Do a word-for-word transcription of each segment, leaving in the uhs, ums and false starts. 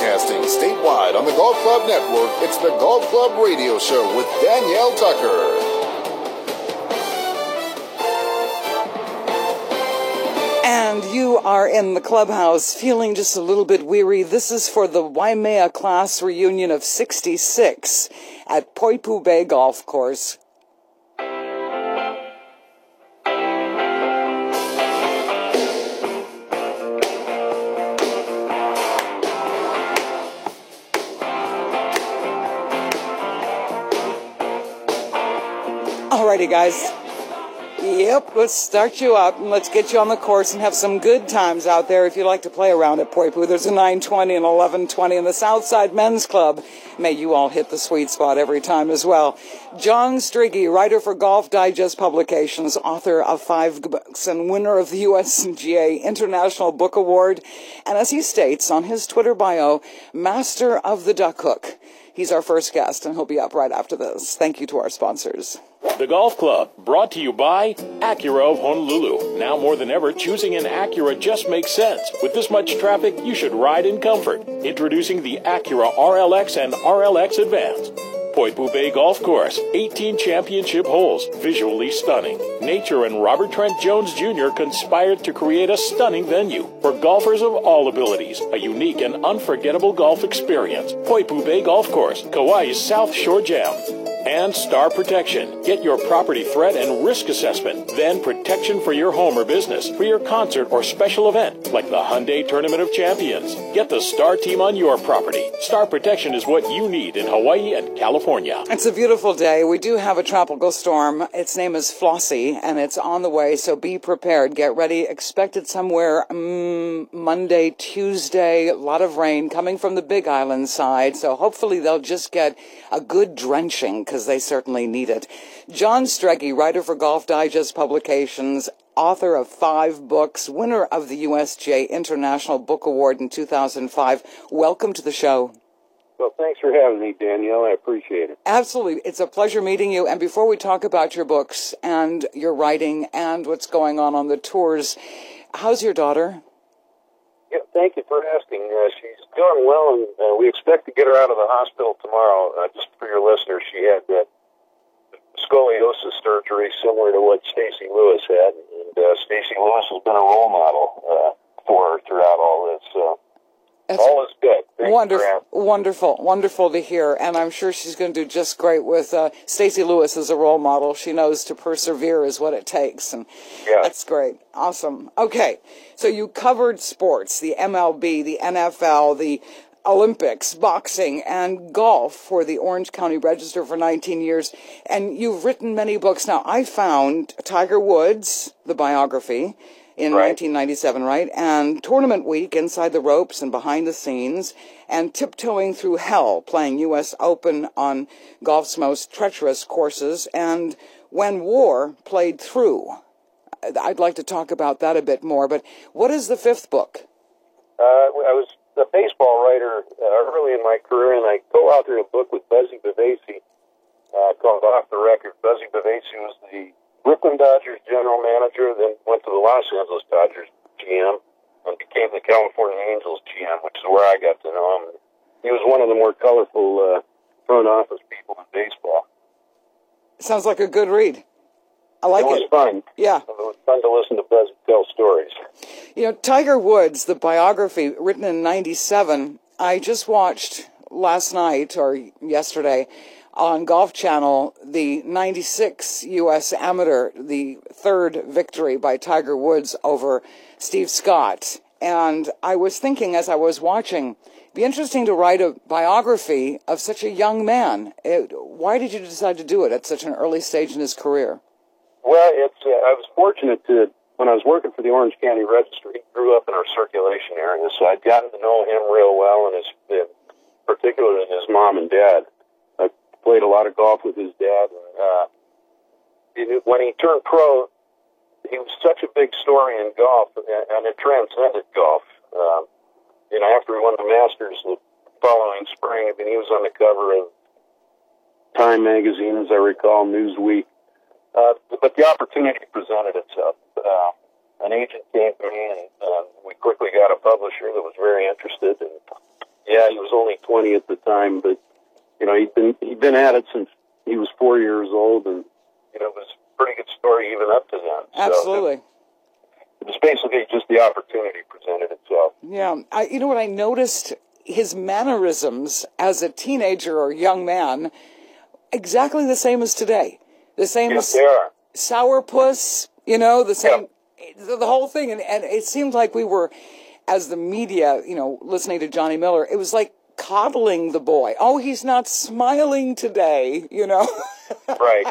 Broadcasting statewide on the Golf Club Network, it's the Golf Club Radio Show with Danielle Tucker. And you are in the clubhouse feeling just a little bit weary. This is for the Waimea class reunion of sixty-six at Poipu Bay Golf Course. Alrighty, guys. Yep, let's start you up and let's get you on the course and have some good times out there if you like to play around at Poipu. There's a nine twenty and eleven twenty in the Southside Men's Club. May you all hit the sweet spot every time as well. John Strigge, writer for Golf Digest Publications, author of five books and winner of the U S G A International Book Award, and as he states on his Twitter bio, master of the duck hook. He's our first guest, and he'll be up right after this. Thank you to our sponsors. The Golf Club, brought to you by Acura of Honolulu. Now more than ever, choosing an Acura just makes sense. With this much traffic, you should ride in comfort. Introducing the Acura R L X and R L X Advance. Poipu Bay Golf Course, eighteen championship holes, visually stunning. Nature and Robert Trent Jones Junior conspired to create a stunning venue for golfers of all abilities. A unique and unforgettable golf experience. Poipu Bay Golf Course, Kauai's South Shore Jam. And Star Protection. Get your property threat and risk assessment. Then protection for your home or business, for your concert or special event, like the Hyundai Tournament of Champions. Get the Star Team on your property. Star Protection is what you need in Hawaii and California. It's a beautiful day. We do have a tropical storm. Its name is Flossie, and it's on the way, so be prepared. Get ready. Expect it somewhere um, Monday, Tuesday. A lot of rain coming from the Big Island side, so hopefully they'll just get a good drenching, because they certainly need it. John Strigge, writer for Golf Digest Publications, author of five books, winner of the U S G A International Book Award in two thousand five. Welcome to the show. Well, thanks for having me, Danielle. I appreciate it. Absolutely. It's a pleasure meeting you. And before we talk about your books and your writing and what's going on on the tours, how's your daughter? Yeah, thank you for asking. Uh, she's doing well, and uh, we expect to get her out of the hospital tomorrow. Uh, just for your listeners, she had that scoliosis surgery similar to what Stacey Lewis had, and uh, Stacey Lewis has been a role model uh, for her throughout all this. So That's all is good. Thank wonderful, wonderful, wonderful to hear, and I'm sure she's going to do just great with uh, Stacey Lewis as a role model. She knows to persevere is what it takes, and yeah. That's great. Awesome. Okay, so you covered sports, the M L B, the N F L, the Olympics, boxing, and golf for the Orange County Register for nineteen years, and you've written many books. Now, I found Tiger Woods, the biography, in right. nineteen ninety-seven, right? And Tournament Week, Inside the Ropes and Behind the Scenes, and Tiptoeing Through Hell, playing U S Open on golf's most treacherous courses, and When War Played Through. I'd like to talk about that a bit more, but what is the fifth book? Uh, I was a baseball writer uh, early in my career, and I co-authored a book with Buzzy Bavasi uh, called Off the Record. Buzzy Bavasi was the Brooklyn Dodgers general manager, then went to the Los Angeles Dodgers G M, and became the California Angels G M, which is where I got to know him. He was one of the more colorful uh, front office people in baseball. Sounds like a good read. I like it. It was fun. Yeah. It was fun to listen to Buzz tell stories. You know, Tiger Woods, the biography written in ninety-seven, I just watched last night or yesterday on Golf Channel the ninety-six U S Amateur, the third victory by Tiger Woods over Steve Scott. And I was thinking as I was watching, it'd be interesting to write a biography of such a young man. It, why did you decide to do it at such an early stage in his career? Well, it's uh, I was fortunate to, when I was working for the Orange County Register, he grew up in our circulation area, so I'd gotten to know him real well, and his, uh, particularly his mom and dad. I played a lot of golf with his dad. And, uh, when he turned pro, he was such a big story in golf, and it transcended golf. Uh, you know, after he won the Masters the following spring, I mean, he was on the cover of Time magazine, as I recall, Newsweek. Uh, but the opportunity presented itself. Uh, an agent came to me, and uh, we quickly got a publisher that was very interested. And Yeah, he was only twenty at the time, but you know he'd been he'd been at it since he was four years old, and you know it was a pretty good story even up to then. Absolutely. So it was basically just the opportunity presented itself. Yeah, I, you know what I noticed? His mannerisms as a teenager or young man, exactly the same as today. The same Yes, as they are. sourpuss, you know, the same, Yeah. the, the whole thing. And, and it seemed like we were, as the media, you know, listening to Johnny Miller, it was like coddling the boy. Oh, he's not smiling today, you know. Right.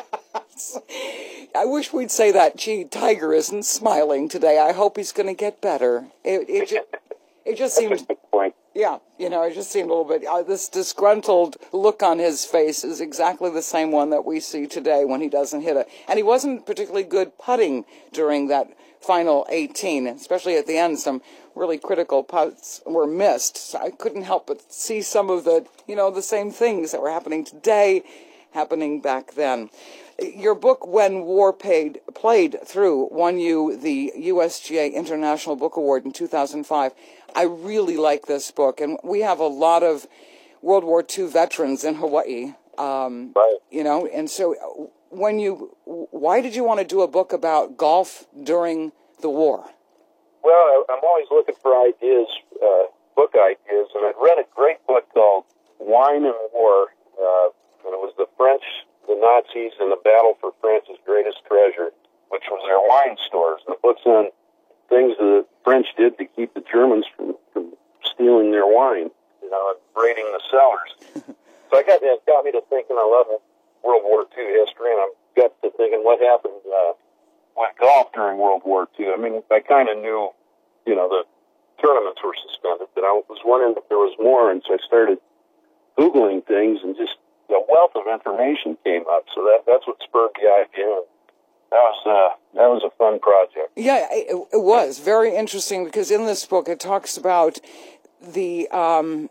I wish we'd say that. Gee, Tiger isn't smiling today. I hope he's going to get better. It, it, just, it just That's seemed... a good point. Yeah, you know, it just seemed a little bit, uh, this disgruntled look on his face is exactly the same one that we see today when he doesn't hit it. And he wasn't particularly good putting during that final eighteen, especially at the end. Some really critical putts were missed. So I couldn't help but see some of the, you know, the same things that were happening today, happening back then. Your book, When War Paid, Played Through, won you the U S G A International Book Award in two thousand five. I really like this book, and we have a lot of World War Two veterans in Hawaii, um, Right. you know, and so when you, why did you want to do a book about golf during the war? Well, I'm always looking for ideas, uh, book ideas, and I'd read a great book called Wine and War, uh, and it was the French, the Nazis, and the battle for France's greatest treasure, which was their wine stores. And the book's on things the French did to keep the Germans from, from stealing their wine, you know, and raiding the cellars. So I got that got me to thinking. I love World War Two history, and I got to thinking what happened uh, with golf during World War Two. I mean, I kind of knew, you know, the tournaments were suspended, but I was wondering if there was more, and so I started Googling things, and just a wealth of information came up. So that that's what spurred the idea. That was uh, that was a fun project. Yeah, it, it was very interesting because in this book it talks about the um,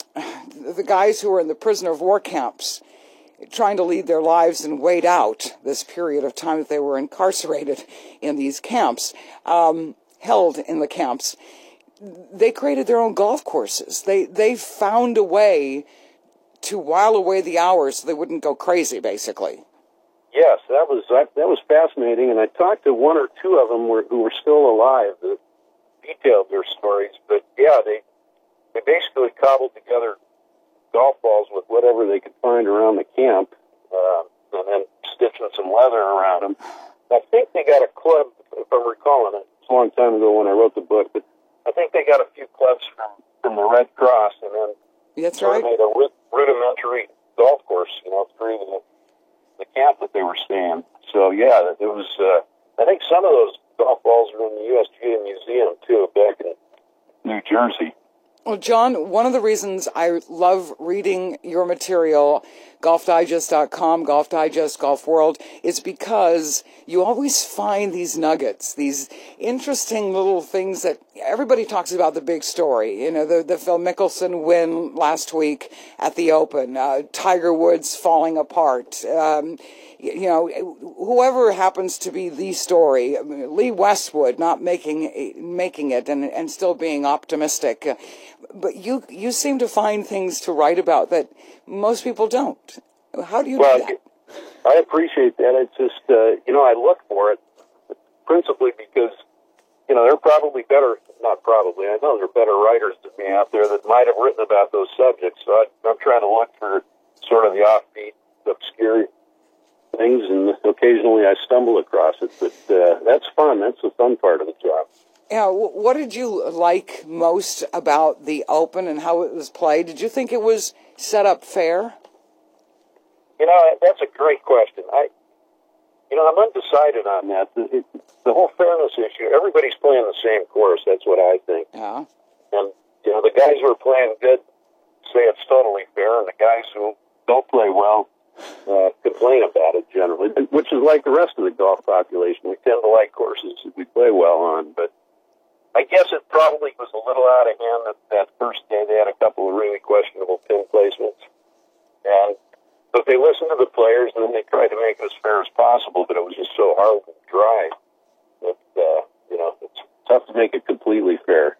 the guys who were in the prisoner of war camps trying to lead their lives and wait out this period of time that they were incarcerated in these camps, um, held in the camps. They created their own golf courses. They they found a way to while away the hours so they wouldn't go crazy, basically. Yes, that was that, that was fascinating, and I talked to one or two of them were, who were still alive that detailed their stories. But yeah, they they basically cobbled together golf balls with whatever they could find around the camp, uh, and then stitching some leather around them. I think they got a club, if I'm recalling it. It's a long time ago when I wrote the book, but I think they got a few clubs from, from the Red Cross, and then That's sort right. of made a rudimentary golf course, you know, through the the camp that they were staying. So, yeah, it was, uh, I think some of those golf balls are in the U S G A Museum, too, back in New Jersey. Well, John, one of the reasons I love reading your material, golf digest dot com, Golf Digest, Golf World, is because you always find these nuggets, these interesting little things that everybody talks about the big story. You know, the, the Phil Mickelson win last week at the Open, uh, Tiger Woods falling apart, um, you know, whoever happens to be the story, Lee Westwood not making making it and, and still being optimistic. But you you seem to find things to write about that most people don't. How do you well, do that? I appreciate that. It's just, uh, you know, I look for it principally because, you know, they're probably better, not probably, I know there are better writers than me out there that might have written about those subjects. So I, I'm trying to look for sort of the offbeat, obscure things, and occasionally I stumble across it. But uh, that's fun. That's the fun part of the job. Yeah, what did you like most about the Open and how it was played? Did you think it was set up fair? You know, that's a great question. I, you know, I'm undecided on that. The, it, the whole fairness issue, everybody's playing the same course. That's what I think. Yeah. And, you know, the guys who are playing good say it's totally fair, and the guys who don't play well uh, complain about it generally, which is like the rest of the golf population. We tend to like courses that we play well on, but I guess it probably was a little out of hand that, that first day. They had a couple of really questionable pin placements. And but they listened to the players, and then they tried to make it as fair as possible, but it was just so hard and dry that, uh, you know, it's tough to make it completely fair.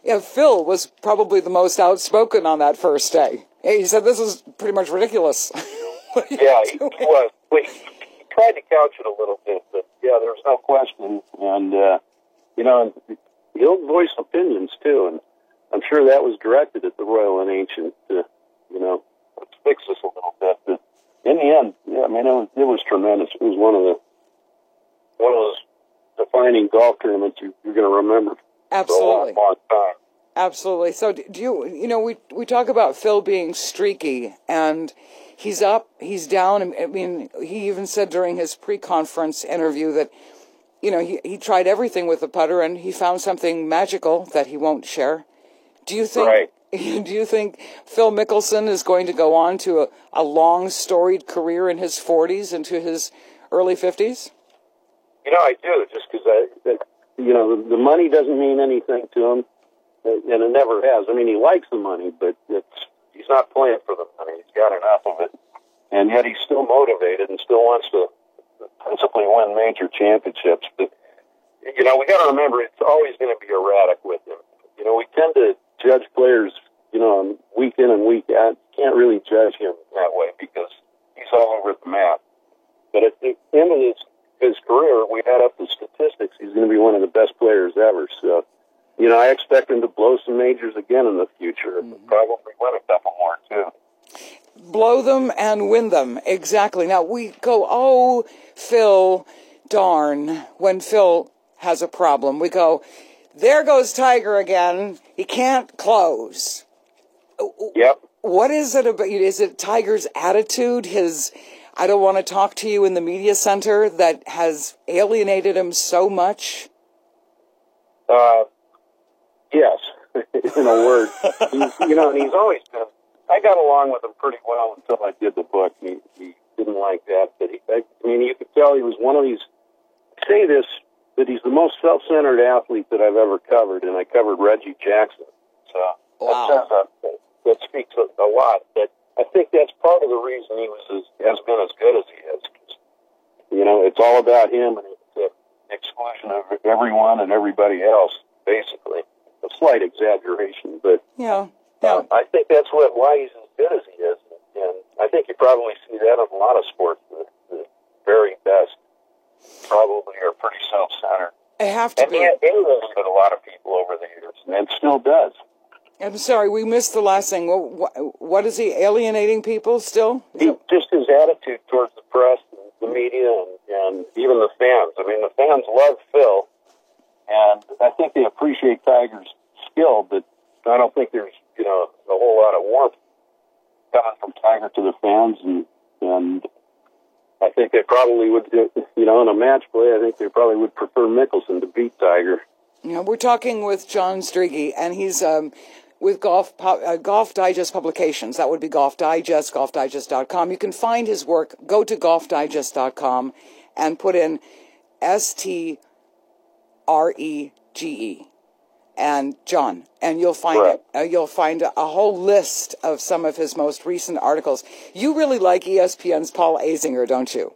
Yeah, Phil was probably the most outspoken on that first day. He said, "This is pretty much ridiculous." Yeah, he, he was. He, he tried to couch it a little bit, but yeah, there's no question. And, uh, you know, he'll voice opinions, too, and I'm sure that was directed at the Royal and Ancient to, you know, let's fix this a little bit. But in the end, yeah, I mean, it was, it was tremendous. It was one of the one of those defining golf tournaments you, you're going to remember Absolutely. for a long, long time. Absolutely. So do you, you know, we we talk about Phil being streaky, and he's up, he's down. I mean, he even said during his pre-conference interview that, you know, he, he tried everything with the putter, and he found something magical that he won't share. Do you think? Right. Do you think Phil Mickelson is going to go on to a, a long, storied career in his forties into his early fifties? You know, I do, just because I, that, you know, the, the money doesn't mean anything to him, and it never has. I mean, he likes the money, but it's he's not playing for the money. He's got enough of it, and yet he's still motivated and still wants to principally win major championships. But, you know, we got to remember it's always going to be erratic with him. You know, we tend to judge players, you know, week in and week out. Can't really judge him that way because he's all over the map. But at the end of his, his career, we add up the statistics, he's going to be one of the best players ever. So, you know, I expect him to blow some majors again in the future and mm-hmm. probably win a couple more, too. Blow them and win them. Exactly. Now, we go, oh, Phil, darn, when Phil has a problem. We go, there goes Tiger again. He can't close. Yep. What is it about? Is it Tiger's attitude, his I don't want to talk to you in the media center, that has alienated him so much? Uh, yes, in a word. He's, you know, and he's always been, I got along with him pretty well until I did the book. He, he didn't like that. But he, I mean, you could tell he was one of these, say this, that he's the most self-centered athlete that I've ever covered, and I covered Reggie Jackson. So wow. that, says a, that speaks a, a lot. But I think that's part of the reason he was as, has been as good as he is. You know, it's all about him, and it's the exclusion of everyone and everybody else, basically. A slight exaggeration, but yeah, yeah. Uh, I think that's what why he's as good as he is. And I think you probably see that in a lot of sports. The, the very best probably are pretty self-centered. I have to and be. And he alienated a lot of people over the years, and still does. I'm sorry, we missed the last thing. What, what is he, alienating people still? He, just his attitude towards the press, and the media, and, and even the fans. I mean, the fans love Phil, and I think they appreciate Tiger's skill, but I don't think there's, you know, a whole lot of warmth coming from Tiger to the fans, and, and I think they probably would, you know, in a match play, I think they probably would prefer Mickelson to beat Tiger. Yeah, we're talking with John Strigge, and he's um, with Golf uh, Golf Digest Publications. That would be Golf Digest, golf digest dot com. You can find his work. Go to golf digest dot com and put in S T R E G E and John, and you'll find right. uh, you'll find a, a whole list of some of his most recent articles. You really like E S P N's Paul Azinger, don't you?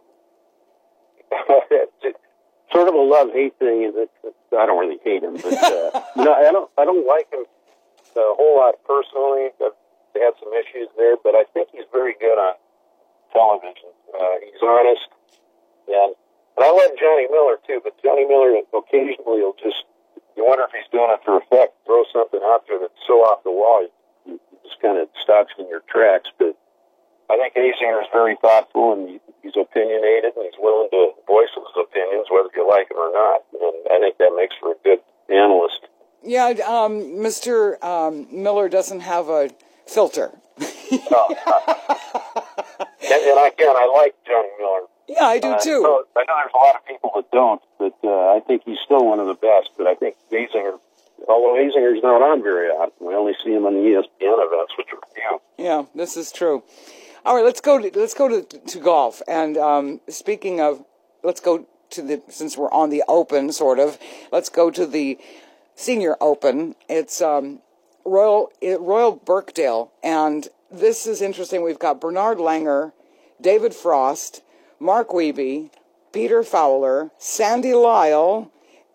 Sort of a love-hate thing. I don't really hate him, but uh, you know, I don't. I don't like him a whole lot personally. I've had some issues there, but I think he's very good on television. Uh, he's honest, and and I love Johnny Miller too. But Johnny Miller occasionally will just, you wonder if he's doing it for effect, throw something out there that's so off the wall, you, you just kind of stops in your tracks. But I think Azinger is very thoughtful, and he, he's opinionated, and he's willing to voice his opinions, whether you like him or not. And I think that makes for a good analyst. Yeah, um, Mister Um, Miller doesn't have a filter. No. and, and again, I like Johnny Miller. Yeah, I do uh, too. So I know there's a lot of people that don't, but uh, I think he's still one of the best. But I think Azinger, although Azinger's not on very often, we only see him on the E S P N events, which are few. Yeah, this is true. All right, let's go to let's go to, to golf. And um, speaking of, let's go to the, since we're on the Open, sort of, let's go to the Senior Open. It's um, Royal Royal Birkdale, and this is interesting. We've got Bernard Langer, David Frost, Mark Wiebe, Peter Fowler, Sandy Lyle,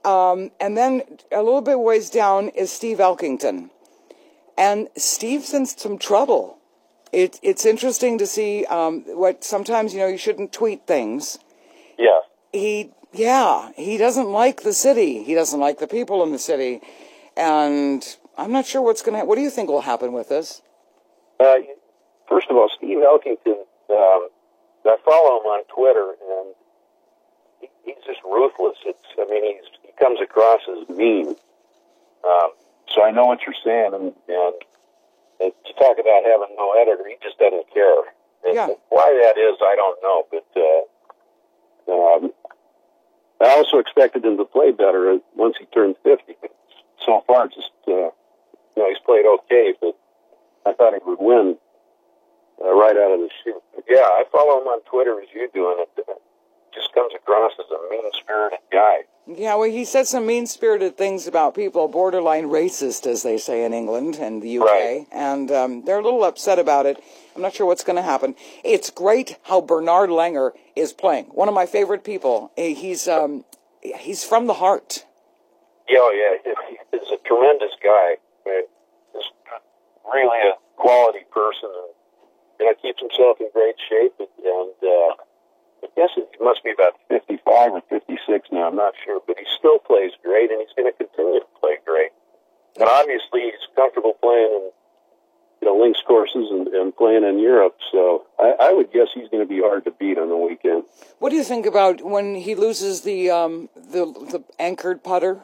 Um, and then a little bit ways down is Steve Elkington. And Steve's in some trouble. It, it's interesting to see um, what sometimes, you know, you shouldn't tweet things. Yeah. He, yeah, he doesn't like the city. He doesn't like the people in the city. And I'm not sure what's going to happen. What do you think will happen with this? Uh, first of all, Steve Elkington, um, I follow him on Twitter, and he, he's just ruthless. It's, I mean, he's, he comes across as mean. Um, so I know what you're saying, and, and, and to talk about having no editor, he just doesn't care. And yeah. Why that is, I don't know, but uh, um, I also expected him to play better once he turned fifty. But so far, just uh, you know, he's played okay, but I thought he would win uh, right out of the chute. But yeah, I follow him on Twitter as you do, and it uh, just comes across as a mean-spirited guy. Yeah, well, he said some mean-spirited things about people, borderline racist, as they say in England and the U K, right. and um, they're a little upset about it. I'm not sure what's going to happen. It's great how Bernard Langer is playing. One of my favorite people. He's um, he's from the heart. Yeah, oh, yeah, he's a tremendous guy. He's really a quality person, and you know, keeps himself in great shape, and, and uh, I guess it must be about fifty-five or fifty-six now, I'm not sure, but he still plays great, and he's going to continue to play great. And obviously, he's comfortable playing in, you know, links courses and, and playing in Europe, so I, I would guess he's going to be hard to beat on the weekend. What do you think about when he loses the um, the, the anchored putter?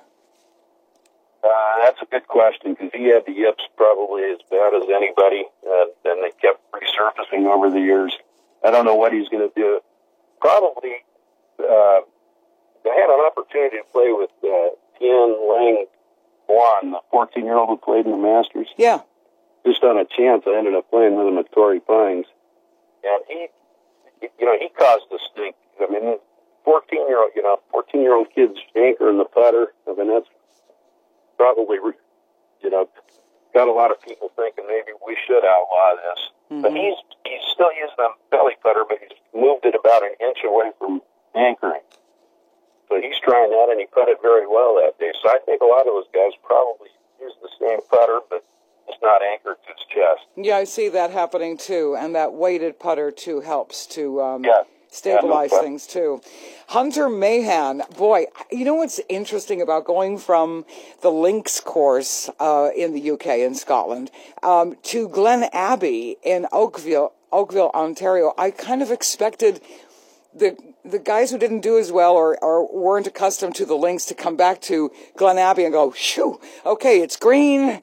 Uh, that's a good question, because he had the yips probably as bad as anybody, uh, and they kept resurfacing over the years. I don't know what he's going to do. Probably, uh, I had an opportunity to play with uh, Tien Lang Buan, the fourteen-year-old who played in the Masters. Yeah. Just on a chance, I ended up playing with him at Torrey Pines. And he, you know, he caused a stink. I mean, fourteen-year-old, you know, fourteen-year-old kids anchoring the putter. I mean, that's probably, you know, got a lot of people thinking maybe we should outlaw this. Mm-hmm. But he's he's still using a belly putter, but he's moved it about an inch away from anchoring. So he's trying that, and he putted very well that day. So I think a lot of those guys probably use the same putter, but it's not anchored to his chest. Yeah, I see that happening too, and that weighted putter too helps to um, yeah. stabilize yeah, no things too. Hunter Mahan, boy, you know what's interesting about going from the links course uh, in the U K in Scotland um, to Glen Abbey in Oakville, Oakville, Ontario? I kind of expected the the guys who didn't do as well or, or weren't accustomed to the links to come back to Glen Abbey and go, shoo, okay, it's green.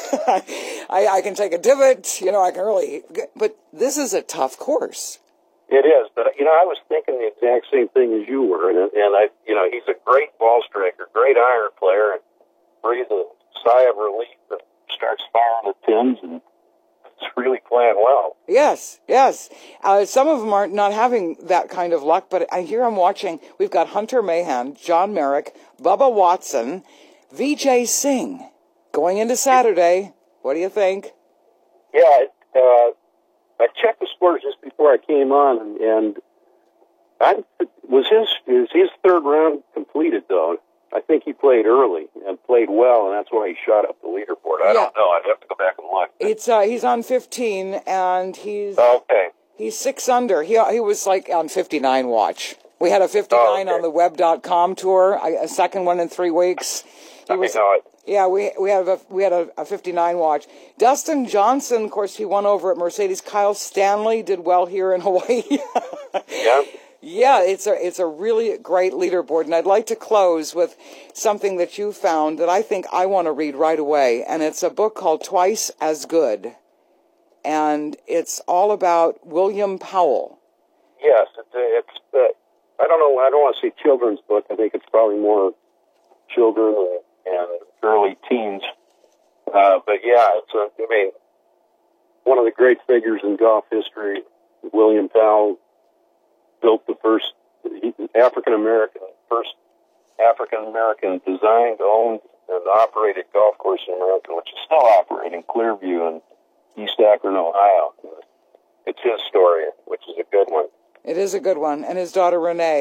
I, I can take a divot, you know, I can really, but this is a tough course. It is, but, you know, I was thinking the exact same thing as you were, and, and I, you know, he's a great ball striker, great iron player, and breathes a sigh of relief and starts firing the pins, and it's really playing well. Yes, yes. Uh, some of them are not having that kind of luck, but I hear I'm watching, we've got Hunter Mahan, John Merrick, Bubba Watson, Vijay Singh going into Saturday. What do you think? Yeah, uh, I checked the scores just before I came on, and, and I was his is his third round completed, though. I think he played early and played well, and that's why he shot up the leaderboard. I yeah. don't know. I'd have to go back and look. It's uh, he's on fifteen, and he's okay. He's six under. He he was like on fifty-nine watch. We had a fifty-nine oh, okay. on the web dot com tour, a second one in three weeks. He was, I know it. Yeah, we we had a we had a, a fifty-nine watch. Dustin Johnson, of course, he won over at Mercedes. Kyle Stanley did well here in Hawaii. yeah. Yeah, it's a it's a really great leaderboard, and I'd like to close with something that you found that I think I want to read right away, and it's a book called Twice as Good, and it's all about William Powell. Yes, it's it's. Uh, I don't know. I don't want to say children's book. I think it's probably more children and, and early teens. Uh, but yeah, it's a, I mean, one of the great figures in golf history, William Powell. Built the first African American, first African American designed, owned, and operated golf course in America, which is still operating, Clearview in East Akron, Ohio. It's his story, which is a good one. It is a good one, and his daughter Renee.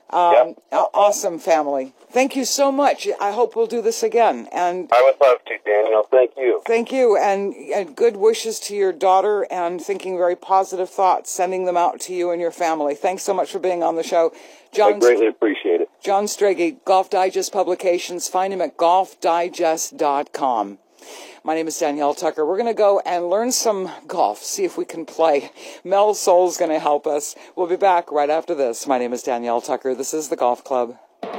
Um, Yep. Awesome family. Thank you so much. I hope we'll do this again. And I would love to, Daniel. Thank you. thank you, and, and good wishes to your daughter, and thinking very positive thoughts, sending them out to you and your family. Thanks so much for being on the show. John, I greatly appreciate it. John Strege, Golf Digest Publications. Find him at golf digest dot com. My name is Danielle Tucker. We're going to go and learn some golf, see if we can play. Mel Soul's going to help us. We'll be back right after this. My name is Danielle Tucker. This is the Golf Club.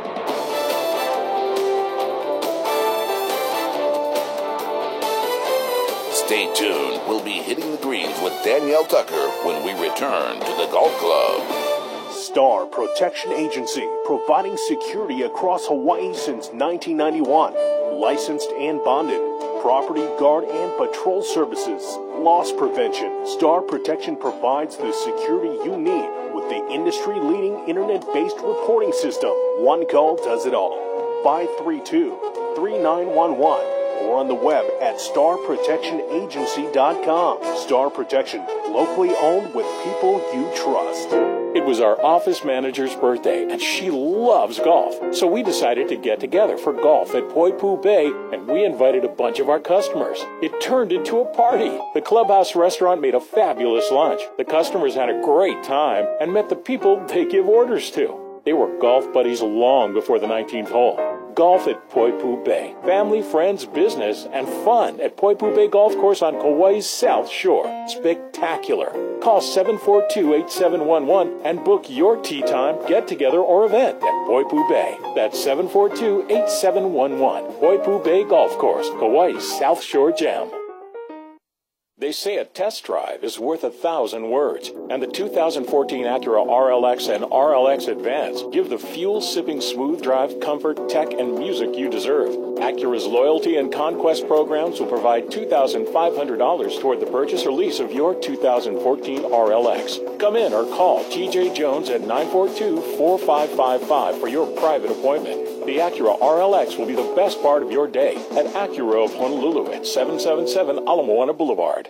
Stay tuned. We'll be hitting the greens with Danielle Tucker when we return to the Golf Club. Star Protection Agency, providing security across Hawaii since nineteen ninety-one. Licensed and bonded. Property guard and patrol services. Loss prevention. Star Protection provides the security you need with the industry-leading internet-based reporting system. One call does it all. five three two, three nine one one or on the web at star protection agency dot com. Star Protection, locally owned with people you trust. It was our office manager's birthday, and she loves golf. So we decided to get together for golf at Poipu Bay, and we invited a bunch of our customers. It turned into a party. The Clubhouse restaurant made a fabulous lunch. The customers had a great time and met the people they give orders to. They were golf buddies long before the nineteenth hole. Golf at Poipu Bay. Family, friends, business, and fun at Poipu Bay Golf Course on Kauai's South Shore. Spectacular. Call seven four two, eight seven one one and book your tee time, get-together, or event at Poipu Bay. That's seven four two, eight seven one one. Poipu Bay Golf Course, Kauai's South Shore Gem. They say a test drive is worth a thousand words, and the two thousand fourteen Acura R L X and R L X Advance give the fuel-sipping smooth drive, comfort, tech, and music you deserve. Acura's loyalty and conquest programs will provide two thousand five hundred dollars toward the purchase or lease of your two thousand fourteen R L X. Come in or call T J Jones at nine four two, four five five five for your private appointment. The Acura R L X will be the best part of your day at Acura of Honolulu at seven seven seven Ala Moana Boulevard.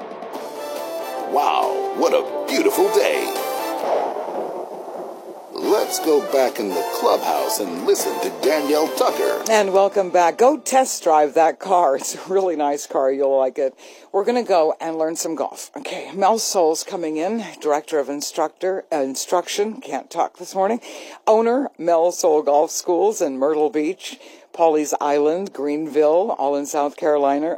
Wow, what a beautiful day. Let's go back in the clubhouse and listen to Danielle Tucker. And welcome back. Go test drive that car. It's a really nice car. You'll like it. We're going to go and learn some golf. Okay, Mel Soul's coming in, Director of Instructor uh, Instruction. Can't talk this morning. Owner, Mel Soul Golf Schools in Myrtle Beach, Pawleys Island, Greenville, all in South Carolina.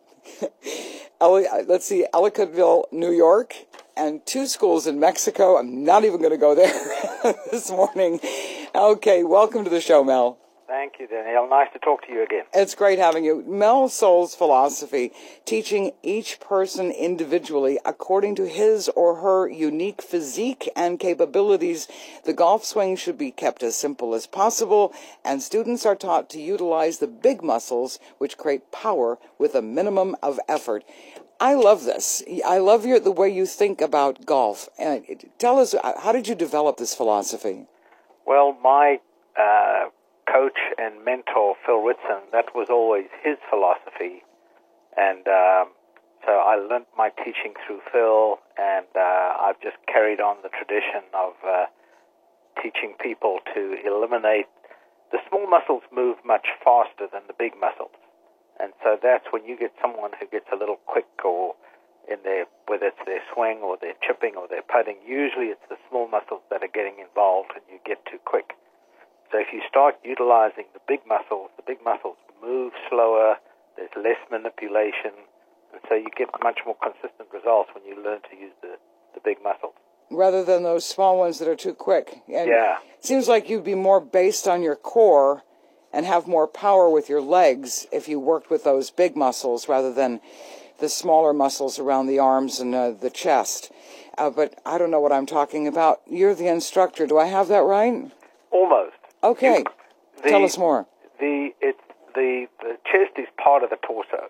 Let's see, Ellicottville, New York, and two schools in Mexico. I'm not even going to go there this morning. Okay, welcome to the show, Mel. Thank you, Danielle. Nice to talk to you again. It's great having you. Mel Soul's philosophy, teaching each person individually according to his or her unique physique and capabilities. The golf swing should be kept as simple as possible, and students are taught to utilize the big muscles, which create power with a minimum of effort. I love this. I love your, the way you think about golf. Uh, tell us, how did you develop this philosophy? Well, my uh, coach and mentor, Phil Ritson, that was always his philosophy. And um, so I learned my teaching through Phil, and uh, I've just carried on the tradition of uh, teaching people to eliminate. The small muscles move much faster than the big muscles. And so that's when you get someone who gets a little quick or in their, whether it's their swing or their chipping or their putting, usually it's the small muscles that are getting involved and you get too quick. So if you start utilizing the big muscles, the big muscles move slower, there's less manipulation, and so you get much more consistent results when you learn to use the, the big muscles. Rather than those small ones that are too quick. And yeah. It seems like you'd be more based on your core and have more power with your legs if you worked with those big muscles rather than the smaller muscles around the arms and uh, the chest. Uh, but I don't know what I'm talking about. You're the instructor. Do I have that right? Almost. Okay. The, Tell us more. The, it, the, the chest is part of the torso.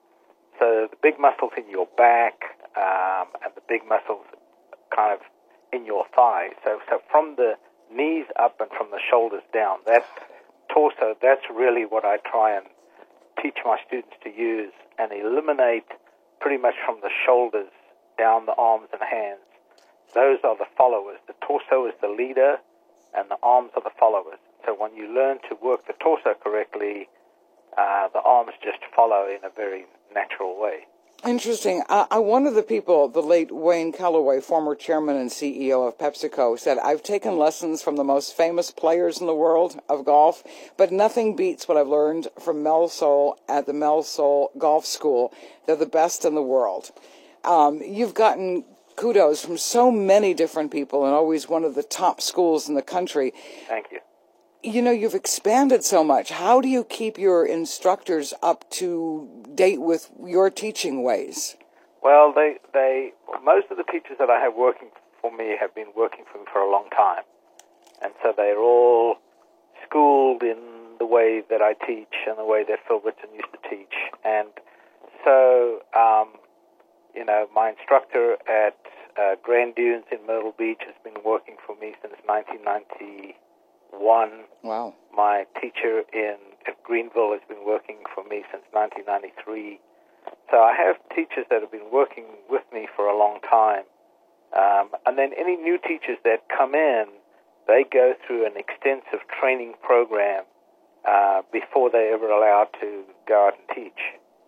So the big muscles in your back um, and the big muscles kind of in your thighs. So, so from the knees up and from the shoulders down, that torso, that's really what I try and teach my students to use and eliminate pretty much from the shoulders down the arms and hands. Those are the followers. The torso is the leader, and the arms are the followers. So when you learn to work the torso correctly, uh, the arms just follow in a very natural way. Interesting. Uh, uh, one of the people, the late Wayne Calloway, former chairman and C E O of PepsiCo, said, I've taken lessons from the most famous players in the world of golf, but nothing beats what I've learned from Mel Sol at the Mel Sol Golf School. They're the best in the world. Um, you've gotten kudos from so many different people and always one of the top schools in the country. Thank you. You know, you've expanded so much. How do you keep your instructors up to date with your teaching ways? Well, they, they, most of the teachers that I have working for me have been working for me for a long time. And so they're all schooled in the way that I teach and the way that Phil Whitson used to teach. And so, um, you know, my instructor at uh, Grand Dunes in Myrtle Beach has been working for me since nineteen ninety-one. Wow. My teacher in at Greenville has been working for me since nineteen ninety-three. So I have teachers that have been working with me for a long time. Um, and then any new teachers that come in, they go through an extensive training program uh, before they're ever allowed to go out and teach.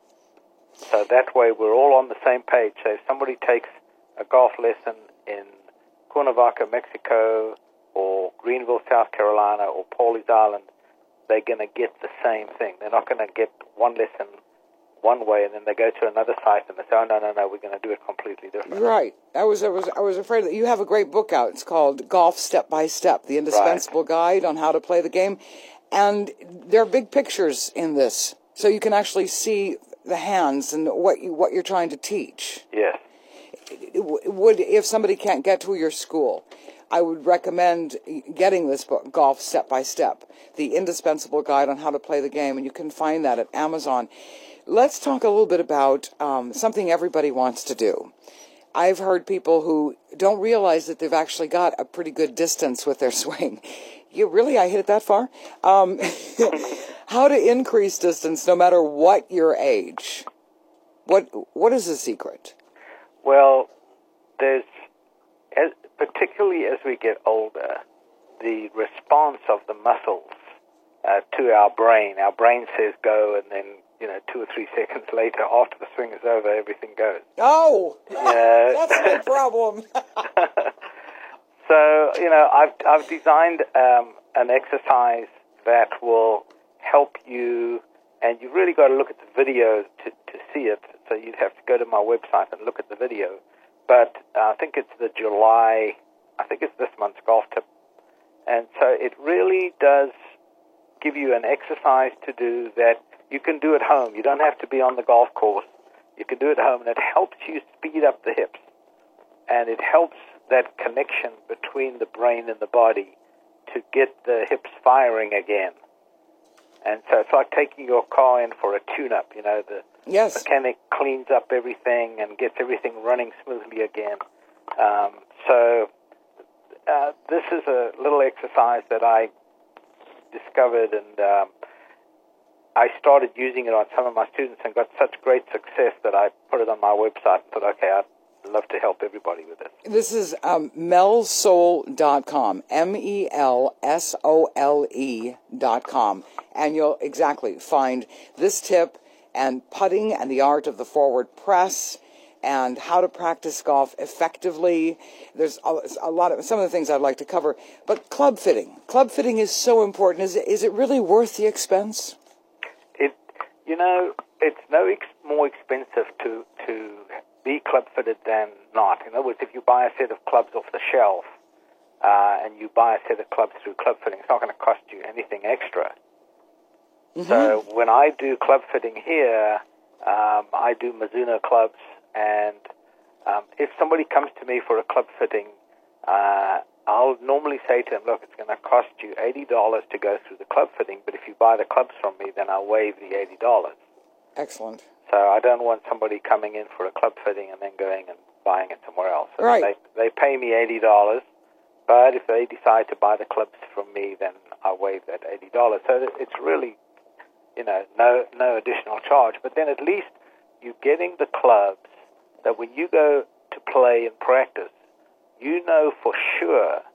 So that way we're all on the same page. So if somebody takes a golf lesson in Cuernavaca, Mexico, or Greenville, South Carolina, or Pawleys Island, they're going to get the same thing. They're not going to get one lesson one way, and then they go to another site and they say, oh, no, no, no, we're going to do it completely different. Right. I was, I was, I was afraid that you have a great book out. It's called Golf Step by Step, the indispensable right. guide on how to play the game. And there are big pictures in this, so you can actually see the hands and what you, what you're trying to teach. Yes. Would, if somebody can't get to your school, I would recommend getting this book, Golf Step by Step, the indispensable guide on how to play the game, and you can find that at Amazon. Let's talk a little bit about um, something everybody wants to do. I've heard people who don't realize that they've actually got a pretty good distance with their swing. You really, I hit it that far? Um, how to increase distance no matter what your age. What What is the secret? Well, there's, as, particularly as we get older, the response of the muscles uh, to our brain. Our brain says go, and then, you know, two or three seconds later, after the swing is over, everything goes. Oh, yeah. That's no problem. So, you know, I've I've designed um, an exercise that will help you, and you've really got to look at the video to, to see it. So you'd have to go to my website and look at the video. But uh, I think it's the July, I think it's this month's golf tip. And so it really does give you an exercise to do that you can do at home. You don't have to be on the golf course. You can do it at home, and it helps you speed up the hips. And it helps that connection between the brain and the body to get the hips firing again. And so it's like taking your car in for a tune-up. You know, the yes. mechanic cleans up everything and gets everything running smoothly again. Um, so uh, this is a little exercise that I discovered, and um, I started using it on some of my students and got such great success that I put it on my website and thought, okay, I'd love to help everybody with it. This is um, mel sol dot com, M E L S O L E dot com, and you'll exactly find this tip and putting and the art of the forward press and how to practice golf effectively. There's a, a lot of, some of the things I'd like to cover, but club fitting. Club fitting is so important. Is it, is it really worth the expense? It, you know, it's no ex- more expensive to, to be club fitted than not. In other words, if you buy a set of clubs off the shelf uh, and you buy a set of clubs through club fitting, it's not going to cost you anything extra. Mm-hmm. So when I do club fitting here, um, I do Mizuno clubs, and um, if somebody comes to me for a club fitting, uh, I'll normally say to them, look, it's going to cost you eighty dollars to go through the club fitting, but if you buy the clubs from me, then I'll waive the eighty dollars. Excellent. So I don't want somebody coming in for a club fitting and then going and buying it somewhere else. So right. They, they pay me eighty dollars, but if they decide to buy the clubs from me, then I waive that eighty dollars. So it's really, you know, no no additional charge. But then at least you're getting the clubs that when you go to play and practice, you know for sure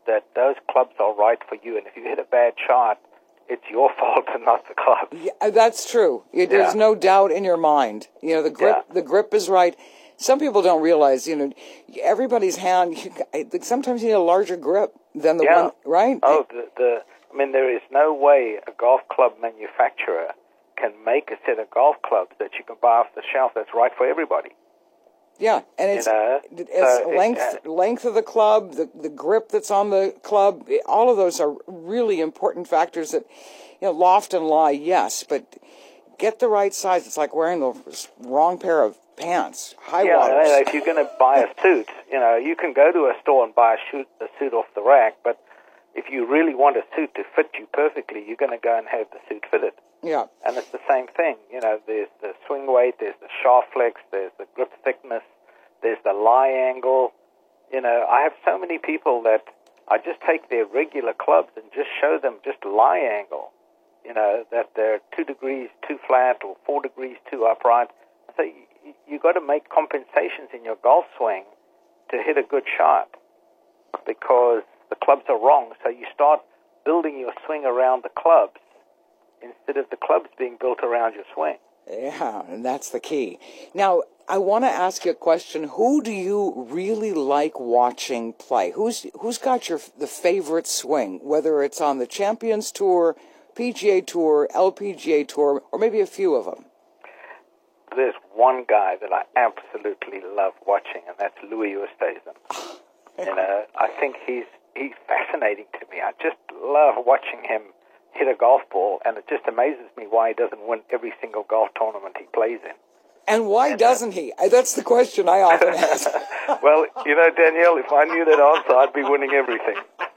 that those clubs are right for you, and if you hit a bad shot, it's your fault and not the club. Yeah, that's true. It, there's Yeah. no doubt in your mind. You know, the grip, Yeah. the grip is right. Some people don't realize, you know, everybody's hand. You, sometimes you need a larger grip than the Yeah. one, right? Oh, the, the I mean, there is no way a golf club manufacturer can make a set of golf clubs that you can buy off the shelf that's right for everybody. Yeah, and it's You know, it's so it- length uh, length of the club, the the grip that's on the club. All of those are really important factors. That, you know, loft and lie, yes, but get the right size. It's like wearing the wrong pair of pants, high Yeah, waters. you know, if you're going to buy a suit, you know, you can go to a store and buy a suit, a suit off the rack, but if you really want a suit to fit you perfectly, you're going to go and have the suit fitted. Yeah, And it's the same thing. You know, there's the swing weight, there's the shaft flex, there's the grip thickness, there's the lie angle. You know, I have so many people that I just take their regular clubs and just show them just lie angle. You know, that they're two degrees too flat or four degrees too upright. So you, you got to make compensations in your golf swing to hit a good shot because the clubs are wrong. So you start building your swing around the clubs instead of the clubs being built around your swing. yeah, and that's the key. Now, I want to ask you a question. Who do you really like watching play? Who's who's got your the favorite swing? Whether it's on the Champions Tour, P G A Tour, L P G A Tour, or maybe a few of them. There's one guy that I absolutely love watching, and that's Louis Oosthuizen. You know, I think he's he's fascinating to me. I just love watching him hit a golf ball, and it just amazes me why he doesn't win every single golf tournament he plays in. And why doesn't he? Uh, That's the question I often ask. Well, you know, Danielle, if I knew that answer, I'd be winning everything.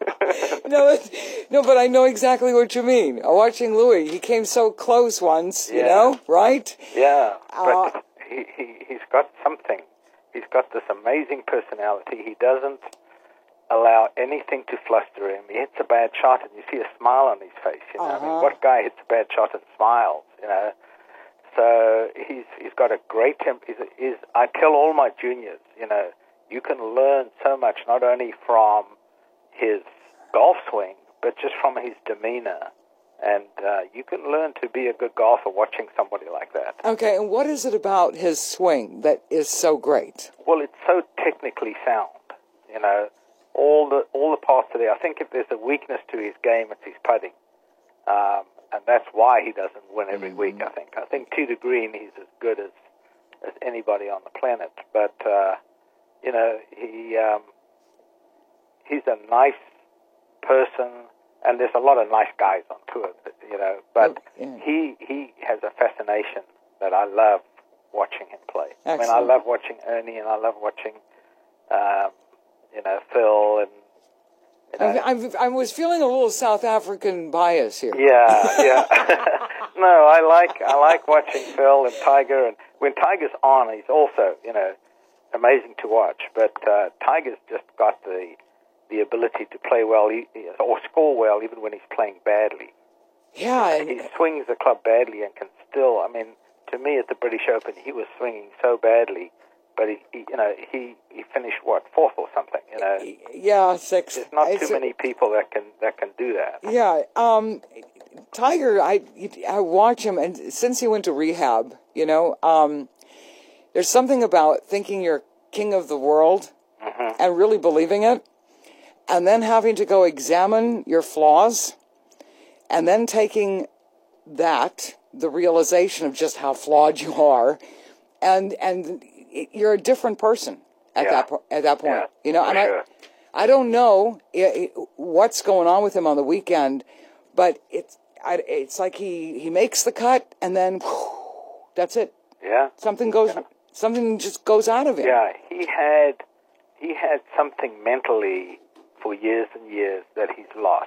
no, it, no, but I know exactly what you mean. Uh, Watching Louis, he came so close once, you Yeah. know, right? Yeah, Uh, but he, he, he's got something. He's got this amazing personality. He doesn't allow anything to fluster him. He hits a bad shot and you see a smile on his face. You know, I Uh-huh. mean, what guy hits a bad shot and smiles? You know, so he's he's got a great temp. He's, he's, I tell all my juniors, you know, you can learn so much not only from his golf swing, but just from his demeanor. And uh, you can learn to be a good golfer watching somebody like that. Okay, and what is it about his swing that is so great? Well, it's so technically sound. You know, all the all the parts of it. I think if there's a weakness to his game, it's his putting, um, and that's why he doesn't win every mm-hmm. week. I think. I think tee to green, he's as good as as anybody on the planet. But uh, you know, he um, he's a nice person, and there's a lot of nice guys on tour. You know, but oh, yeah. he he has a fascination that I love watching him play. Excellent. I mean, I love watching Ernie, and I love watching. Um, you know, Phil and... You know. I, I, I was feeling a little South African bias here. Yeah, yeah. No, I like I like watching Phil and Tiger, and when Tiger's on, he's also, you know, amazing to watch. But uh, Tiger's just got the the ability to play well he, or score well even when he's playing badly. Yeah. He swings the club badly and can still, I mean, to me at the British Open, he was swinging so badly, but he, he you know, he, he finished what, fourth or something, you know. Yeah, sixth. There's not it's too many people that can that can do that. Yeah, um, Tiger, I I watch him, and since he went to rehab, you know, um, there's something about thinking you're king of the world mm-hmm. and really believing it, and then having to go examine your flaws, and then taking that, the realization of just how flawed you are, and and you're a different person at yeah. that po- at that point. Yeah, you know, and sure. I I don't know it, it, what's going on with him on the weekend, but it's I, it's like he, he makes the cut and then whew, that's it. Yeah, Something goes yeah. something just goes out of him. Yeah, he had he had something mentally for years and years that he's lost.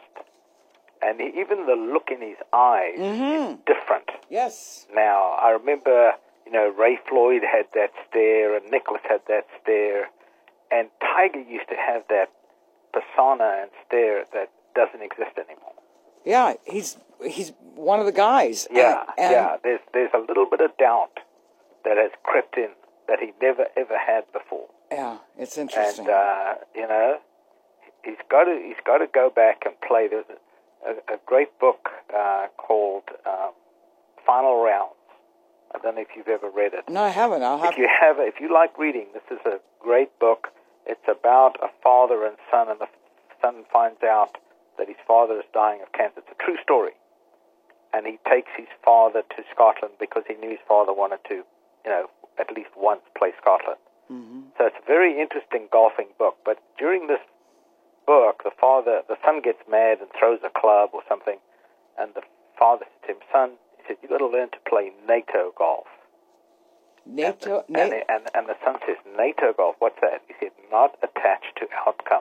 And he, even the look in his eyes mm-hmm. is different. Yes. Now, I remember, you know, Ray Floyd had that stare and Nicklaus had that stare. And Tiger used to have that persona and stare that doesn't exist anymore. Yeah, he's he's one of the guys. Yeah, and, and yeah. There's, there's a little bit of doubt that has crept in that he never, ever had before. Yeah, it's interesting. And, uh, you know, he's got to he's got to go back and play. There's a, a, a great book uh, called um, Final Rounds. I don't know if you've ever read it. No, I haven't. I'll have if you have, if you like reading, this is a great book. It's about a father and son, and the son finds out that his father is dying of cancer. It's a true story, and he takes his father to Scotland because he knew his father wanted to, you know, at least once play Scotland. Mm-hmm. So it's a very interesting golfing book. But during this book, the father, the son gets mad and throws a club or something, and the father said to him, "Son," he said, "you've got to learn to play NATO golf." NATO, and, the, and, the, and, and the son says, "NATO golf, what's that?" He said, "Not attached to outcome."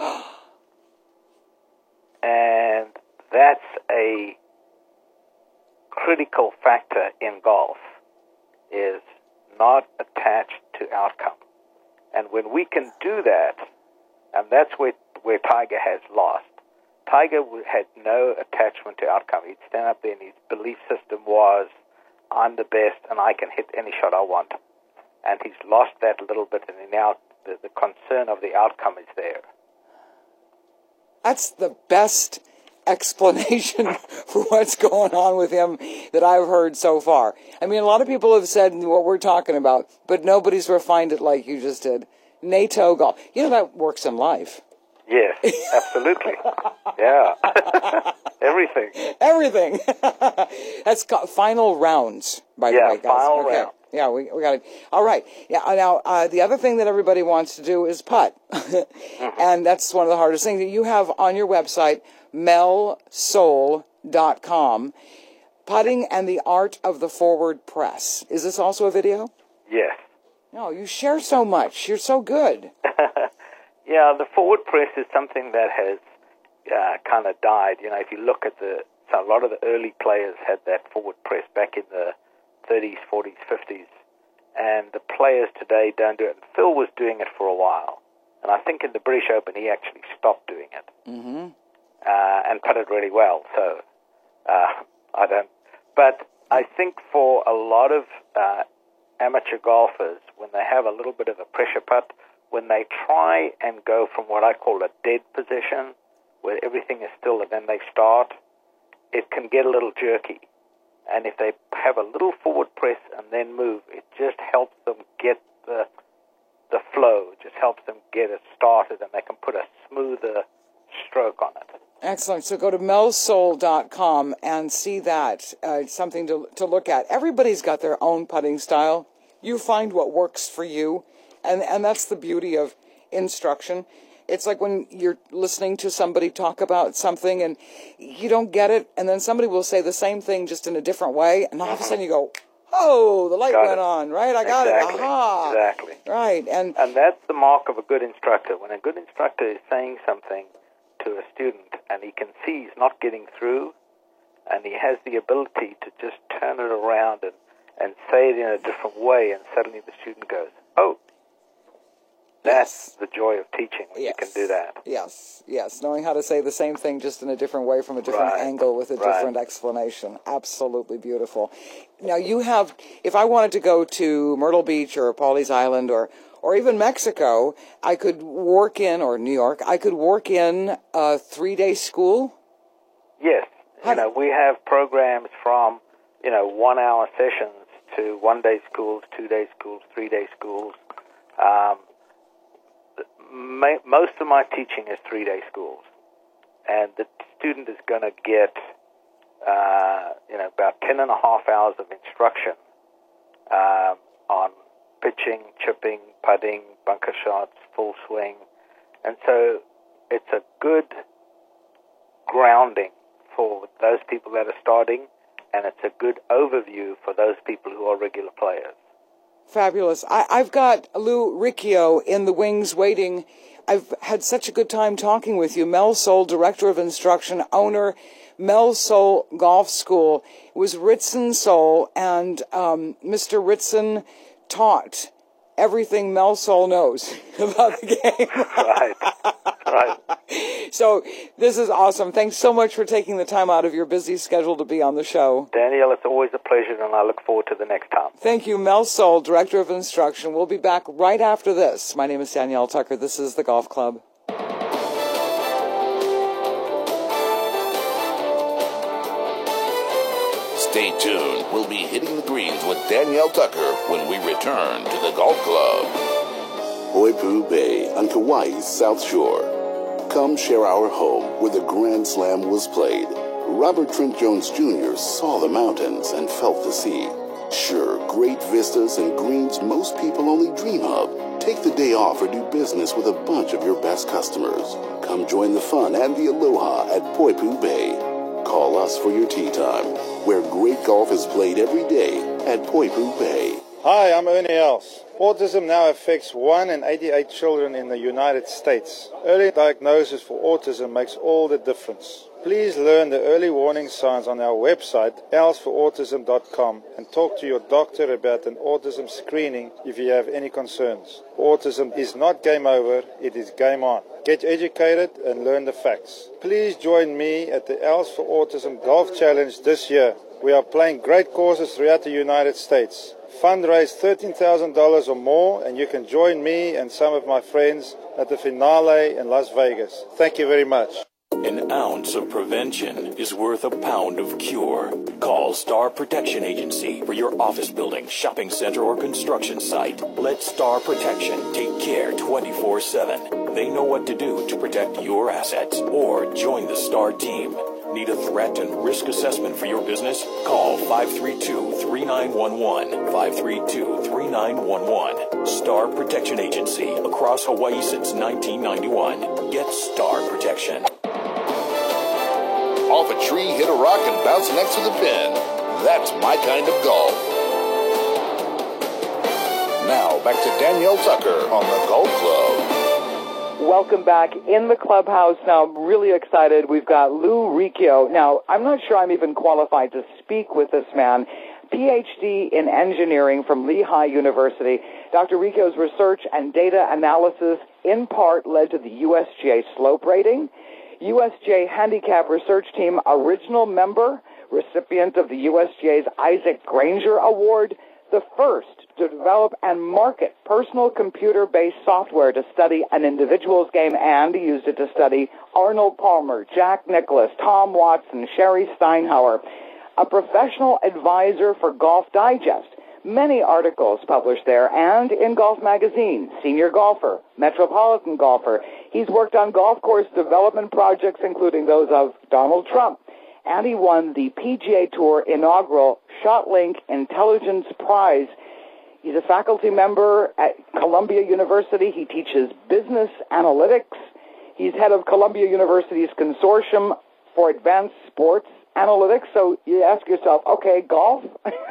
And that's a critical factor in golf, is not attached to outcome. And when we can do that, and that's where, where Tiger has lost. Tiger had no attachment to outcome. He'd stand up there and his belief system was, I'm the best and I can hit any shot I want. And he's lost that a little bit, and now the, the concern of the outcome is there. That's the best explanation for what's going on with him that I've heard so far. I mean, a lot of people have said what we're talking about, but nobody's refined it like you just did. NATO golf. You know, that works in life. Yes, absolutely. Yeah. Everything. Everything. That's called Final Rounds, by yeah, the way, guys. Final okay. round. Yeah, we, we got it. All right. Yeah. Now, uh, the other thing that everybody wants to do is putt. mm-hmm. And that's one of the hardest things. You have on your website, mel soul dot com, Putting and the Art of the Forward Press. Is this also a video? Yes. No, you share so much. You're so good. Yeah, the forward press is something that has uh, kind of died. You know, if you look at the, so a lot of the early players had that forward press back in the thirties, forties, fifties, and the players today don't do it. And Phil was doing it for a while, and I think in the British Open he actually stopped doing it, mm-hmm. uh, and putted really well. So uh, I don't, but I think for a lot of uh, amateur golfers, when they have a little bit of a pressure putt, when they try and go from what I call a dead position, where everything is still and then they start, it can get a little jerky. And if they have a little forward press and then move, it just helps them get the the flow. It just helps them get it started, and they can put a smoother stroke on it. Excellent. So go to mel soul dot com and see that. Uh, it's something to, to look at. Everybody's got their own putting style. You find what works for you. And and that's the beauty of instruction. It's like when you're listening to somebody talk about something and you don't get it, and then somebody will say the same thing just in a different way, and all of a sudden you go, oh, the light got went it. on, right? I got exactly. it. Aha. Exactly. Right. And, and that's the mark of a good instructor. When a good instructor is saying something to a student and he can see he's not getting through, and he has the ability to just turn it around and, and say it in a different way, and suddenly the student goes, oh, that's the joy of teaching, when yes. you can do that. Yes, yes. Knowing how to say the same thing just in a different way from a different right. angle with a right. different explanation. Absolutely beautiful. Now, you have, if I wanted to go to Myrtle Beach or Pawleys Island or, or even Mexico, I could work in, or New York, I could work in a three-day school? Yes. How you know, we have programs from, you know, one-hour sessions to one-day schools, two-day schools, three-day schools. Um, Most of my teaching is three-day schools, and the student is going to get, uh, you know, about ten and a half hours of instruction um, on pitching, chipping, putting, bunker shots, full swing, and so it's a good grounding for those people that are starting, and it's a good overview for those people who are regular players. Fabulous. I, I've got Lou Riccio in the wings waiting. I've had such a good time talking with you. Mel Soul, Director of Instruction, owner, Mel Soul Golf School. It was Ritson Soul, and um, Mister Ritson taught everything Mel Soul knows about the game. Right. Right. So this is awesome. Thanks so much for taking the time out of your busy schedule to be on the show. Daniel, it's always a pleasure, and I look forward to the next time. Thank you, Mel Soul, Director of Instruction. We'll be back right after this. My name is Danielle Tucker. This is the Golf Club. Stay tuned. We'll be hitting the greens with Danielle Tucker when we return to the Golf Club. Poipu Bay on Kauai's South Shore. Come share our home where the Grand Slam was played. Robert Trent Jones Junior saw the mountains and felt the sea. Sure, great vistas and greens most people only dream of. Take the day off or do business with a bunch of your best customers. Come join the fun and the aloha at Poipu Bay. Call us for your tee time, where great golf is played every day at Poipu Bay. Hi, I'm Ernie Els. Autism now affects one in eighty-eight children in the United States. Early diagnosis for autism makes all the difference. Please learn the early warning signs on our website, els for autism dot com, and talk to your doctor about an autism screening if you have any concerns. Autism is not game over, it is game on. Get educated and learn the facts. Please join me at the Els for Autism Golf Challenge this year. We are playing great courses throughout the United States. Fundraise thirteen thousand dollars or more, and you can join me and some of my friends at the finale in Las Vegas. Thank you very much. An ounce of prevention is worth a pound of cure. Call Star Protection Agency for your office building, shopping center, or construction site. Let Star Protection take care twenty-four seven. They know what to do to protect your assets. Or join the Star team. Need a threat and risk assessment for your business? Call five three two, three nine one one, five three two, three nine one one. Star Protection Agency, across Hawaii since nineteen ninety-one. Get Star Protection. Off a tree, hit a rock, and bounce next to the pin. That's my kind of golf. Now, back to Danielle Tucker on the Golf Club. Welcome back in the clubhouse. Now, I'm really excited. We've got Lou Riccio. Now, I'm not sure I'm even qualified to speak with this man. P H D in engineering from Lehigh University. Doctor Riccio's research and data analysis in part led to the U S G A slope rating. U S G A Handicap Research Team original member, recipient of the U S G A's Isaac Granger Award, the first to develop and market personal computer-based software to study an individual's game, and he used it to study Arnold Palmer, Jack Nicklaus, Tom Watson, Sherry Steinhauer, a professional advisor for Golf Digest. Many articles published there and in Golf Magazine, Senior Golfer, Metropolitan Golfer. He's worked on golf course development projects, including those of Donald Trump. And he won the P G A Tour inaugural ShotLink Intelligence Prize. He's a faculty member at Columbia University. He teaches business analytics. He's head of Columbia University's Consortium for Advanced Sports Analytics. So you ask yourself, okay, golf?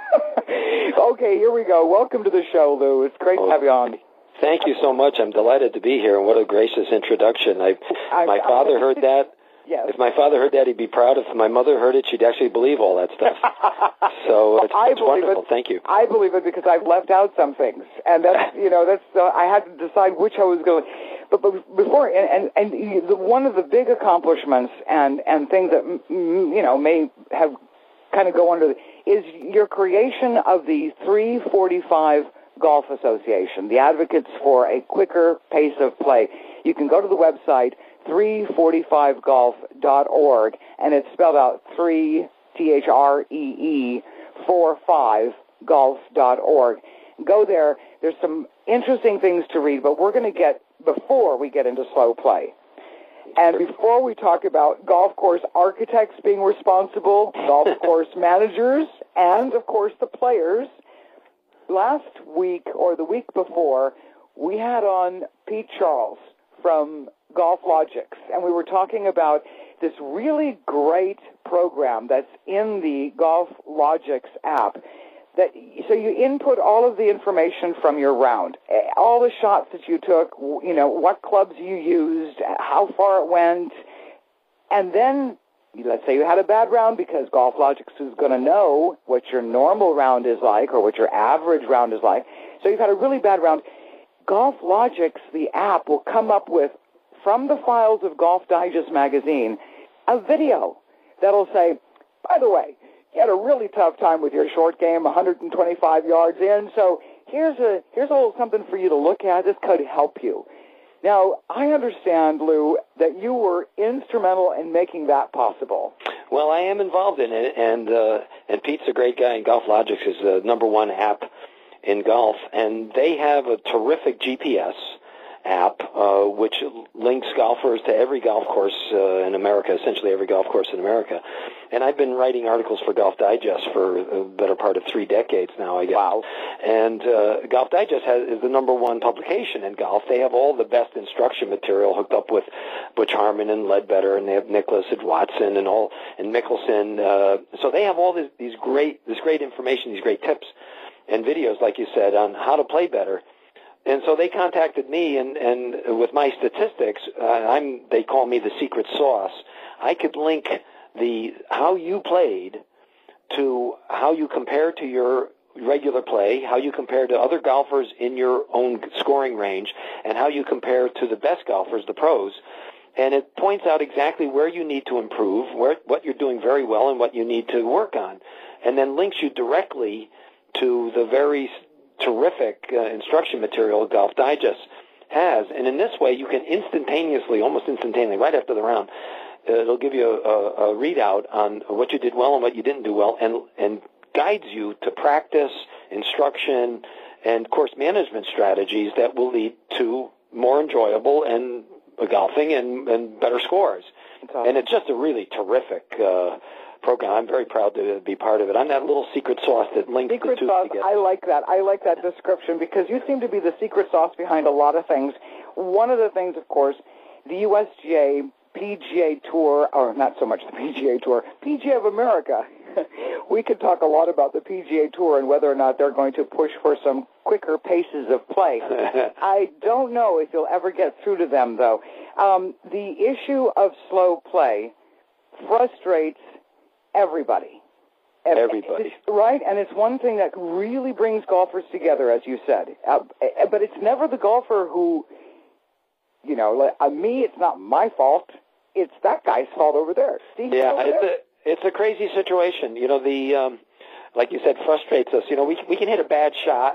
Okay, here we go. Welcome to the show, Lou. It's great to have you on. Thank you so much. I'm delighted to be here, and what a gracious introduction. I, I my father heard that. Yes. If my father heard that, he'd be proud. If my mother heard it, she'd actually believe all that stuff. So it's, I it's believe wonderful. It. Thank you. I believe it because I've left out some things, and that's you know that's uh, I had to decide which I was going. But, but before and and, and the, one of the big accomplishments and and things that you know may have kind of go under the, is your creation of the three forty-five Golf Association, the advocates for a quicker pace of play. You can go to the website three forty-five golf dot org, and it's spelled out three, T H R E E, four five golf dot org. Go there. There's some interesting things to read, but we're going to get, before we get into slow play, and before we talk about golf course architects being responsible, golf course managers, and, of course, the players, last week or the week before, we had on Pete Charles from Golf Logics, and we were talking about this really great program that's in the Golf Logics app. That so you input all of the information from your round, all the shots that you took, you know, what clubs you used, how far it went, and then let's say you had a bad round, because Golf Logics is going to know what your normal round is like or what your average round is like. So you've had a really bad round. Golf Logics, the app, will come up with, from the files of Golf Digest magazine, a video that'll say, by the way, you had a really tough time with your short game, one hundred twenty-five yards in, so here's a here's a little something for you to look at. This could help you. Now, I understand, Lou, that you were instrumental in making that possible. Well, I am involved in it, and uh, and Pete's a great guy, and GolfLogix is the number one app in golf, and they have a terrific G P S app uh, which links golfers to every golf course uh, in America, essentially every golf course in America. And I've been writing articles for Golf Digest for a better part of three decades now, I guess. Wow. And uh, Golf Digest has, is the number one publication in golf. They have all the best instruction material hooked up with Butch Harmon and Ledbetter, and they have Nicholas and Watson and all and Mickelson. Uh, so they have all this, these great, this great information, these great tips and videos, like you said, on how to play better. And so they contacted me, and, and with my statistics, uh, I'm they call me the secret sauce. I could link the how you played to how you compare to your regular play, how you compare to other golfers in your own scoring range, and how you compare to the best golfers, the pros. And it points out exactly where you need to improve, where what you're doing very well, and what you need to work on, and then links you directly to the very terrific uh, instruction material Golf Digest has. And in this way, you can instantaneously, almost instantaneously, right after the round, uh, it'll give you a, a, a readout on what you did well and what you didn't do well, and, and guides you to practice, instruction, and course management strategies that will lead to more enjoyable and uh, golfing and, and better scores. Awesome. And it's just a really terrific uh program. I'm very proud to be part of it. I'm that little secret sauce that links secret the two sauce, together. I like that. I like that description because you seem to be the secret sauce behind a lot of things. One of the things, of course, the U S G A P G A Tour, or not so much the P G A Tour, P G A of America. We could talk a lot about the P G A Tour and whether or not they're going to push for some quicker paces of play. I don't know if you'll ever get through to them, though. Um, the issue of slow play frustrates everybody. Everybody. It's, right? And it's one thing that really brings golfers together, as you said. Uh, but it's never the golfer who, you know, like, uh, me, it's not my fault. It's that guy's fault over there. Steve yeah, over it's there. a it's a crazy situation. You know, the um, like you said, frustrates us. You know, we we can hit a bad shot.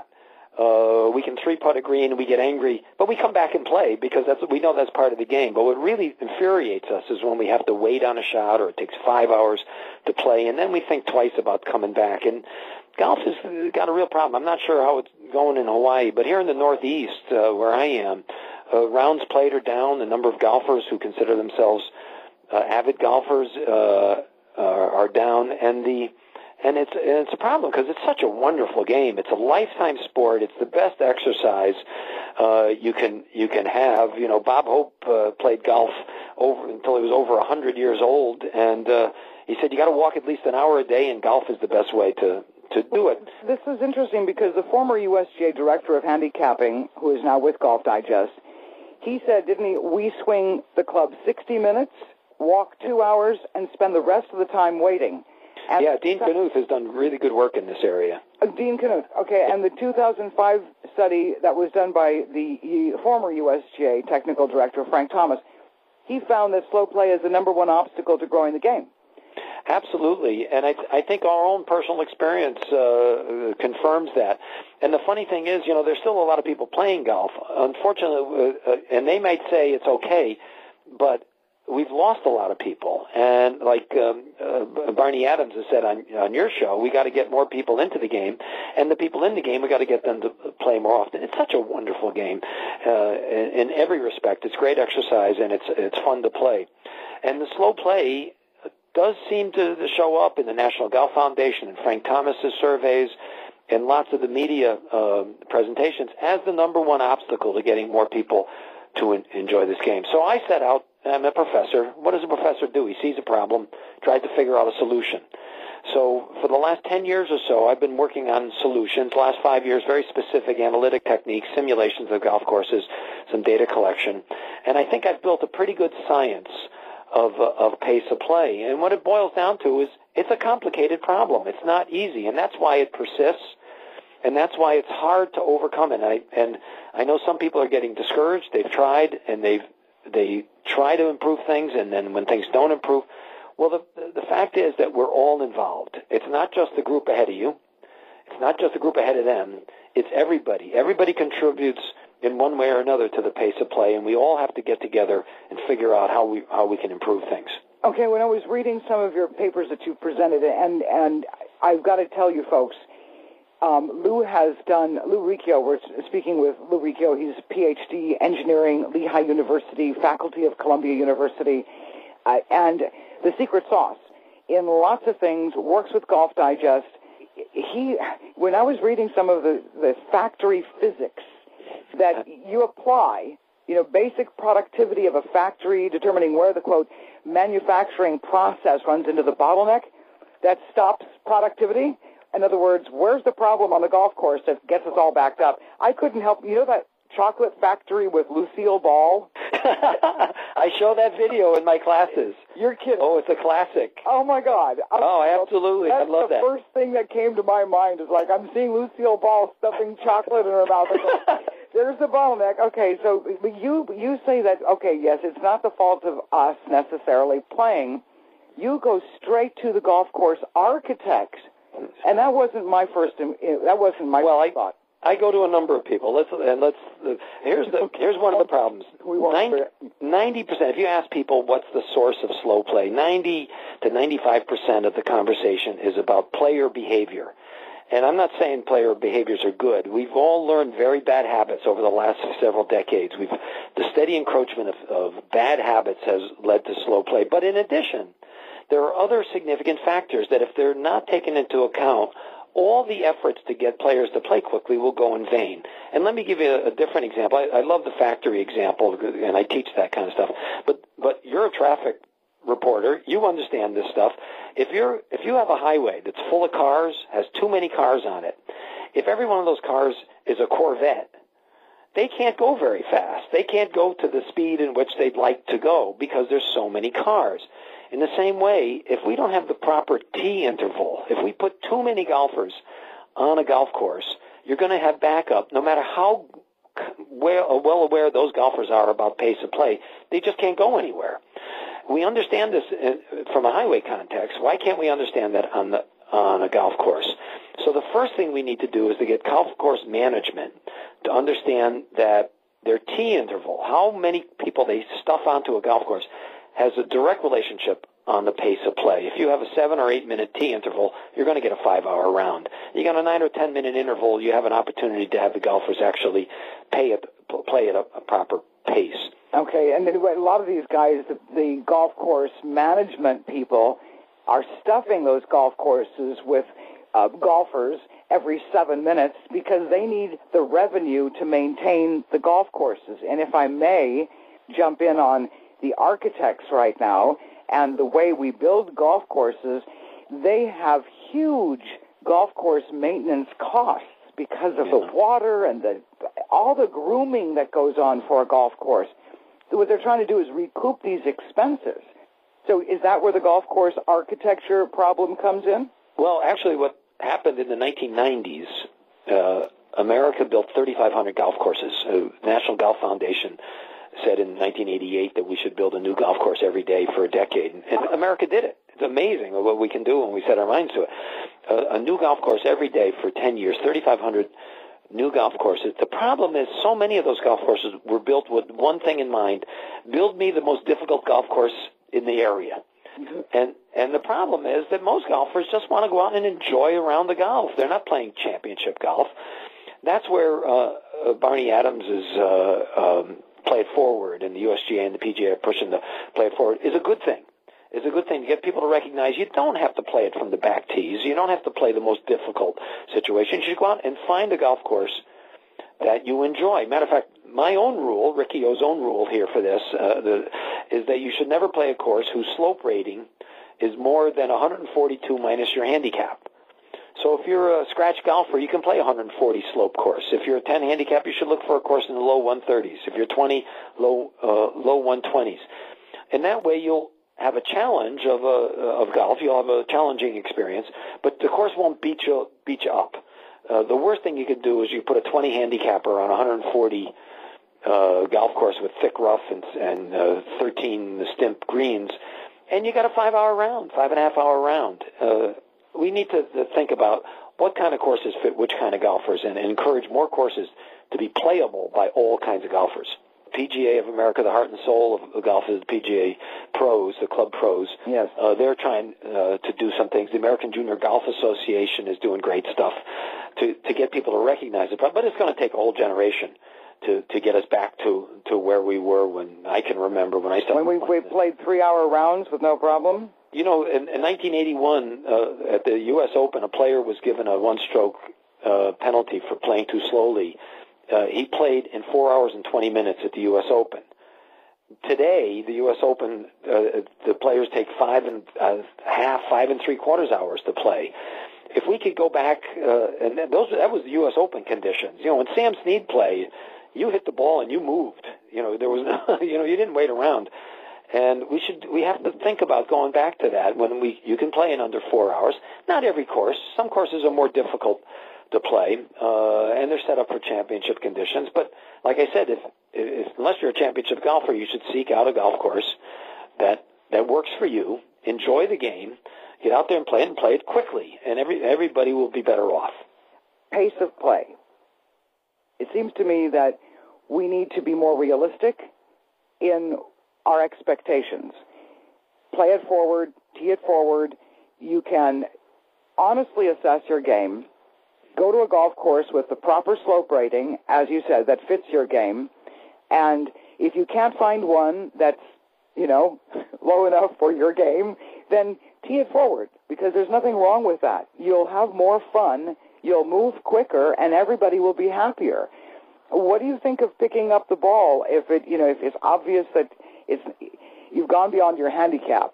Uh, we can three-putt a green, and we get angry, but we come back and play because that's we know that's part of the game. But what really infuriates us is when we have to wait on a shot, or it takes five hours to play, and then we think twice about coming back. And golf has got a real problem. I'm not sure how it's going in Hawaii, but here in the Northeast, uh, where I am, uh, rounds played are down. The number of golfers who consider themselves uh, avid golfers uh, are, are down, and the And it's and it's a problem because it's such a wonderful game. It's a lifetime sport. It's the best exercise uh, you can you can have. You know, Bob Hope uh, played golf over until he was over a hundred years old, and uh, he said you got to walk at least an hour a day, and golf is the best way to to do it. This is interesting because the former U S G A director of handicapping, who is now with Golf Digest, he said, didn't he? We swing the club sixty minutes, walk two hours, and spend the rest of the time waiting. And yeah, Dean Knuth has done really good work in this area. Uh, Dean Knuth, okay, and the two thousand five study that was done by the former U S G A technical director, Frank Thomas, he found that slow play is the number one obstacle to growing the game. Absolutely, and I, I think our own personal experience uh, confirms that. And the funny thing is, you know, there's still a lot of people playing golf. Unfortunately, uh, and they might say it's okay, but we've lost a lot of people. And like um, uh, Barney Adams has said on, on your show, we got to get more people into the game. And the people in the game, we got to get them to play more often. It's such a wonderful game uh, in, in every respect. It's great exercise, and it's it's fun to play. And the slow play does seem to, to show up in the National Golf Foundation and Frank Thomas's surveys and lots of the media uh, presentations as the number one obstacle to getting more people to en- enjoy this game. So I set out, I'm a professor. What does a professor do? He sees a problem, tries to figure out a solution. So for the last ten years or so, I've been working on solutions. The last five years, very specific analytic techniques, simulations of golf courses, some data collection. And I think I've built a pretty good science of uh, of pace of play. And what it boils down to is it's a complicated problem. It's not easy, and that's why it persists, and that's why it's hard to overcome it. And I, and I know some people are getting discouraged. They've tried, and they've they try to improve things, and then when things don't improve, well, the the fact is that we're all involved. It's not just the group ahead of you. It's not just the group ahead of them. It's everybody. Everybody contributes in one way or another to the pace of play, and we all have to get together and figure out how we how we can improve things. Okay, when I was reading some of your papers that you've presented, and and I've got to tell you folks, um, Lou has done, Lou Riccio, we're speaking with Lou Riccio, he's a P H D engineering, Lehigh University, faculty of Columbia University, uh, and the secret sauce in lots of things, works with Golf Digest. He, when I was reading some of the, the factory physics that you apply, you know, basic productivity of a factory, determining where the, quote, manufacturing process runs into the bottleneck that stops productivity. In other words, where's the problem on the golf course that gets us all backed up? I couldn't help, you know that chocolate factory with Lucille Ball? I show that video in my classes. You're kidding. Oh, it's a classic. Oh, my God. I'm, oh, absolutely. I love that. that. The first thing that came to my mind is like, I'm seeing Lucille Ball stuffing chocolate in her mouth. There's the bottleneck. Okay, so you you say that, okay, yes, it's not the fault of us necessarily playing. You go straight to the golf course architects, and that wasn't my first, that wasn't my well, first I, thought. I go to a number of people. Let's and let's. Uh, here's the here's one of the problems. Ninety percent. If you ask people what's the source of slow play, ninety to ninety-five percent of the conversation is about player behavior. And I'm not saying player behaviors are good. We've all learned very bad habits over the last several decades. We've the steady encroachment of, of bad habits has led to slow play. But in addition, there are other significant factors that, if they're not taken into account, all the efforts to get players to play quickly will go in vain. And let me give you a, a different example. I, I love the factory example, and I teach that kind of stuff. But but you're a traffic reporter. You understand this stuff. If you're if you have a highway that's full of cars, has too many cars on it, if every one of those cars is a Corvette, they can't go very fast. They can't go to the speed in which they'd like to go because there's so many cars. In the same way, if we don't have the proper tee interval, if we put too many golfers on a golf course, you're going to have backup. No matter how well, well aware those golfers are about pace of play, they just can't go anywhere. We understand this from a highway context. Why can't we understand that on the on a golf course? So the first thing we need to do is to get golf course management to understand that their tee interval, how many people they stuff onto a golf course, has a direct relationship on the pace of play. If you have a seven or eight minute tee interval, you're going to get a five hour round. You got a nine or ten minute interval, you have an opportunity to have the golfers actually pay it, play at a, a proper pace. Okay, and then a lot of these guys, the, the golf course management people, are stuffing those golf courses with uh, golfers every seven minutes because they need the revenue to maintain the golf courses. And if I may jump in on the architects right now and the way we build golf courses, they have huge golf course maintenance costs because of the water and the all the grooming that goes on for a golf course. So what they're trying to do is recoup these expenses. So is that where the golf course architecture problem comes in? Well, actually what happened in the nineteen nineties, uh, America built thirty-five hundred golf courses. Uh, National Golf Foundation said in nineteen eighty-eight that we should build a new golf course every day for a decade. And America did it. It's amazing what we can do when we set our minds to it. Uh, a new golf course every day for ten years, thirty-five hundred new golf courses. The problem is so many of those golf courses were built with one thing in mind: build me the most difficult golf course in the area. Mm-hmm. And and the problem is that most golfers just want to go out and enjoy a round of golf. They're not playing championship golf. That's where uh, uh, Barney Adams is uh, um, play it forward, and the U S G A and the P G A are pushing the play it forward, is a good thing. It's a good thing to get people to recognize you don't have to play it from the back tees. You don't have to play the most difficult situations. You should go out and find a golf course that you enjoy. Matter of fact, my own rule, Riccio's own rule here for this, uh, the, is that you should never play a course whose slope rating is more than one hundred forty-two minus your handicap. So if you're a scratch golfer, you can play a one hundred forty slope course. If you're a ten handicap, you should look for a course in the low one thirties. If you're twenty, low uh, low one twenties. And that way you'll have a challenge of a, of golf. You'll have a challenging experience, but the course won't beat you beat you up. Uh, the worst thing you could do is you put a twenty handicapper on a one hundred forty uh, golf course with thick rough and, and uh, thirteen stimp greens, and you got a five-hour round, five and a half hour round. Uh, we need to, to think about what kind of courses fit which kind of golfers, and, and encourage more courses to be playable by all kinds of golfers. P G A of America, the heart and soul of golf is the P G A pros, the club pros. Yes. Uh, they're trying uh, to do some things. The American Junior Golf Association is doing great stuff to, to get people to recognize it. But, but it's going to take a whole generation to, to get us back to, to where we were when I can remember when I started. When we, we played three-hour rounds with no problem? You know, in, in nineteen eighty-one, uh, at the U S Open, a player was given a one-stroke uh, penalty for playing too slowly. Uh, he played in four hours and twenty minutes at the U S Open. Today, the U S Open, uh, the players take five and a half, five and three quarters hours to play. If we could go back, uh, and those that was the U S Open conditions. You know, when Sam Snead played, you hit the ball and you moved. You know, there was no, you know, you didn't wait around. And we should, we have to think about going back to that when we, you can play in under four hours. Not every course. Some courses are more difficult to play, uh, and they're set up for championship conditions. But like I said, if, if unless you're a championship golfer, you should seek out a golf course that that works for you. Enjoy the game, get out there and play it, and play it quickly, and every everybody will be better off. Pace of play. It seems to me that we need to be more realistic in our expectations. Play it forward, tee it forward. You can honestly assess your game. Go to a golf course with the proper slope rating, as you said, that fits your game. And if you can't find one that's, you know, low enough for your game, then tee it forward, because there's nothing wrong with that. You'll have more fun, you'll move quicker, and everybody will be happier. What do you think of picking up the ball if it, you know, if it's obvious that it's you've gone beyond your handicap?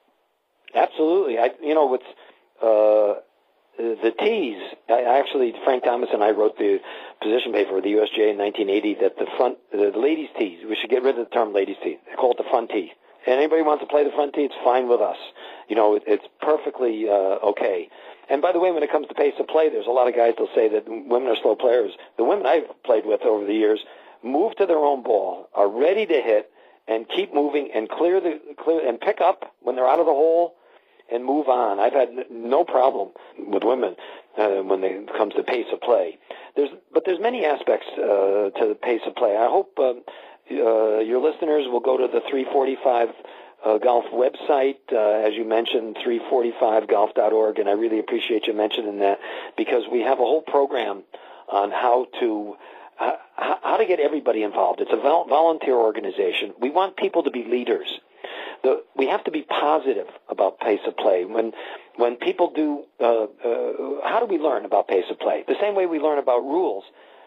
Absolutely. I, you know, what's uh, the tees. I actually, Frank Thomas and I wrote the position paper for the U S G A in nineteen eighty that the front, the ladies' tees. We should get rid of the term ladies' tee. They call it the front tee. And anybody wants to play the front tee, it's fine with us. You know, it, it's perfectly uh, okay. And by the way, when it comes to pace of play, there's a lot of guys that'll say that women are slow players. The women I've played with over the years move to their own ball, are ready to hit, and keep moving and clear the clear and pick up when they're out of the hole and move on. I've had no problem with women uh, when it comes to pace of play. There's but there's many aspects uh, to the pace of play. I hope uh, uh, your listeners will go to the three forty-five uh, Golf website, uh, as you mentioned, three forty-five golf dot org, and I really appreciate you mentioning that, because we have a whole program on how to uh, how to get everybody involved. It's a vol- volunteer organization. We want people to be leaders. The, we have to be positive about pace of play. When when people do, uh, uh, how do we learn about pace of play? The same way we learn about rules.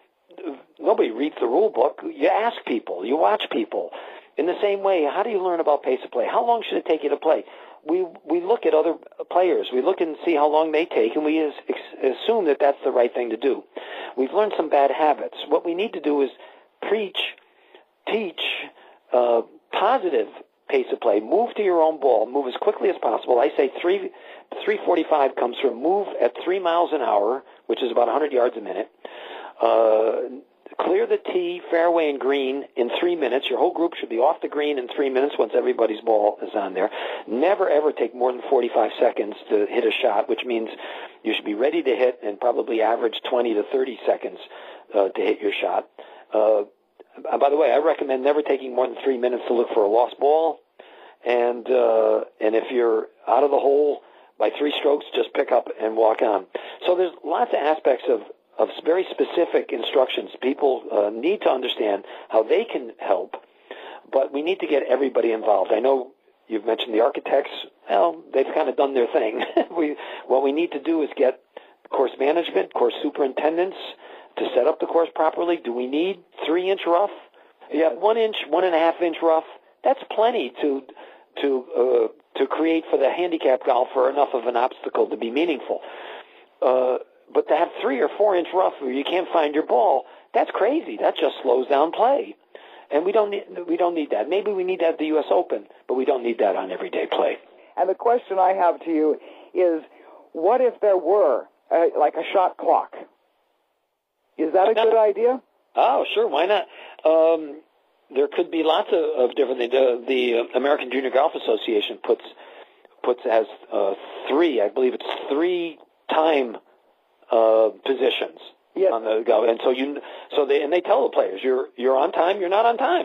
Nobody reads the rule book. You ask people. You watch people. In the same way, how do you learn about pace of play? How long should it take you to play? We we look at other players. We look and see how long they take, and we as, ex, assume that that's the right thing to do. We've learned some bad habits. What we need to do is preach, teach, uh, positive pace of play. Move to your own ball. Move as quickly as possible. I say three, three forty-five comes from move at three miles an hour, which is about one hundred yards a minute. Uh, clear the tee, fairway, and green in three minutes. Your whole group should be off the green in three minutes once everybody's ball is on there. Never, ever take more than forty-five seconds to hit a shot, which means you should be ready to hit and probably average twenty to thirty seconds uh, to hit your shot. Uh, by the way, I recommend never taking more than three minutes to look for a lost ball. And uh, and if you're out of the hole by three strokes, just pick up and walk on. So there's lots of aspects of of very specific instructions. People uh, need to understand how they can help, but we need to get everybody involved. I know you've mentioned the architects. Well, they've kind of done their thing. we What we need to do is get course management, course superintendents to set up the course properly. Do we need three-inch rough? You have one inch, one and a half inch rough. That's plenty to to uh, to create for the handicap golfer enough of an obstacle to be meaningful. Uh, But to have three or four inch rough where you can't find your ball, that's crazy. That just slows down play, and we don't need we don't need that. Maybe we need that at the U S Open, but we don't need that on everyday play. And the question I have to you is, what if there were uh, like a shot clock? Is that a good idea? Oh, sure. Why not? Um, there could be lots of, of different things. Uh, the American Junior Golf Association puts puts has uh, three. I believe it's three time. Uh, positions yes. on the go, and so you, so they and they tell the players, you're you're on time, you're not on time.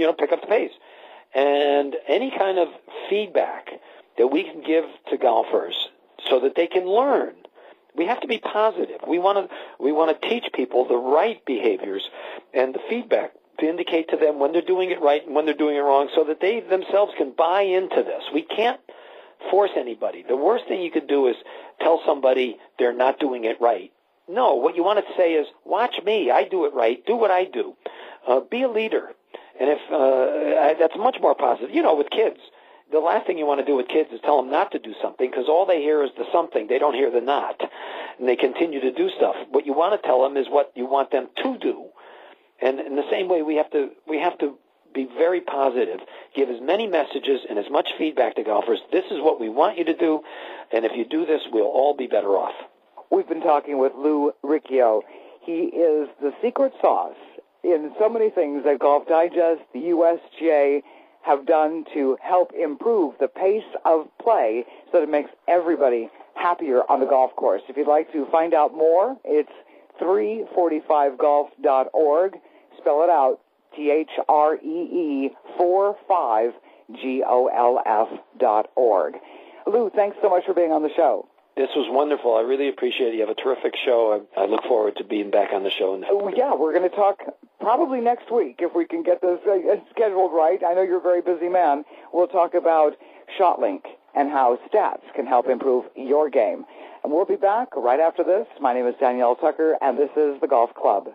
you know, pick up the pace. And any kind of feedback that we can give to golfers so that they can learn. We have to be positive. We want to we want to teach people the right behaviors and the feedback to indicate to them when they're doing it right and when they're doing it wrong, so that they themselves can buy into this. We can't force anybody. The worst thing you could do is tell somebody they're not doing it right. No, what you want to say is, watch me. I do it right. Do what I do. Uh, be a leader. And if uh, that's much more positive. You know, with kids, the last thing you want to do with kids is tell them not to do something, because all they hear is the something. They don't hear the not. And they continue to do stuff. What you want to tell them is what you want them to do. And in the same way, we have to we have to be very positive, give as many messages and as much feedback to golfers. This is what we want you to do, and if you do this, we'll all be better off. We've been talking with Lou Riccio. He is the secret sauce in so many things that Golf Digest, the U S G A, have done to help improve the pace of play so that it makes everybody happier on the golf course. If you'd like to find out more, it's three forty-five golf dot org. Spell it out, T H R E E four five G O L F dot org. Lou, thanks so much for being on the show. This was wonderful. I really appreciate it. You have a terrific show. I, I look forward to being back on the show. Oh, yeah, we're going to talk probably next week if we can get this uh, scheduled right. I know you're a very busy man. We'll talk about ShotLink and how stats can help improve your game. And we'll be back right after this. My name is Danielle Tucker, and this is The Golf Club.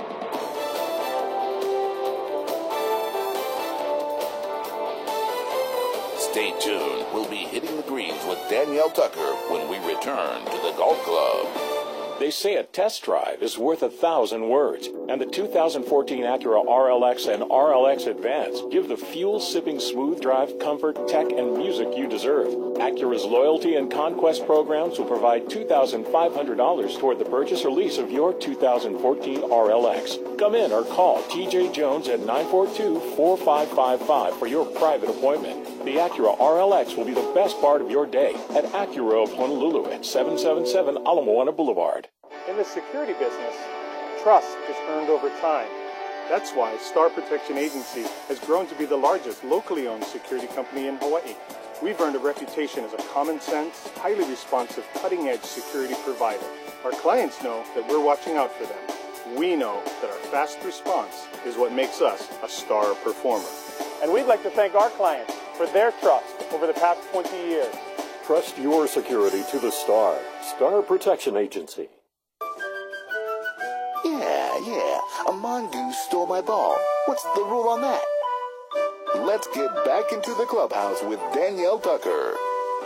Stay tuned. We'll be hitting the greens with Danielle Tucker when we return to the Golf Club. They say a test drive is worth a thousand words, and the two thousand fourteen Acura R L X and R L X Advance give the fuel-sipping smooth drive, comfort, tech, and music you deserve. Acura's loyalty and conquest programs will provide two thousand five hundred dollars toward the purchase or lease of your two thousand fourteen R L X. Come in or call T J Jones at nine four two, four five five five for your private appointment. The Acura R L X will be the best part of your day at Acura of Honolulu at seven seven seven Ala Moana Boulevard. In the security business, trust is earned over time. That's why Star Protection Agency has grown to be the largest locally owned security company in Hawaii. We've earned a reputation as a common sense, highly responsive, cutting-edge security provider. Our clients know that we're watching out for them. We know that our fast response is what makes us a star performer. And we'd like to thank our clients for their trust over the past twenty years. Trust your security to the Star. Star Protection Agency. Yeah, yeah, a mongoose stole my ball. What's the rule on that? Let's get back into the clubhouse with Danielle Tucker.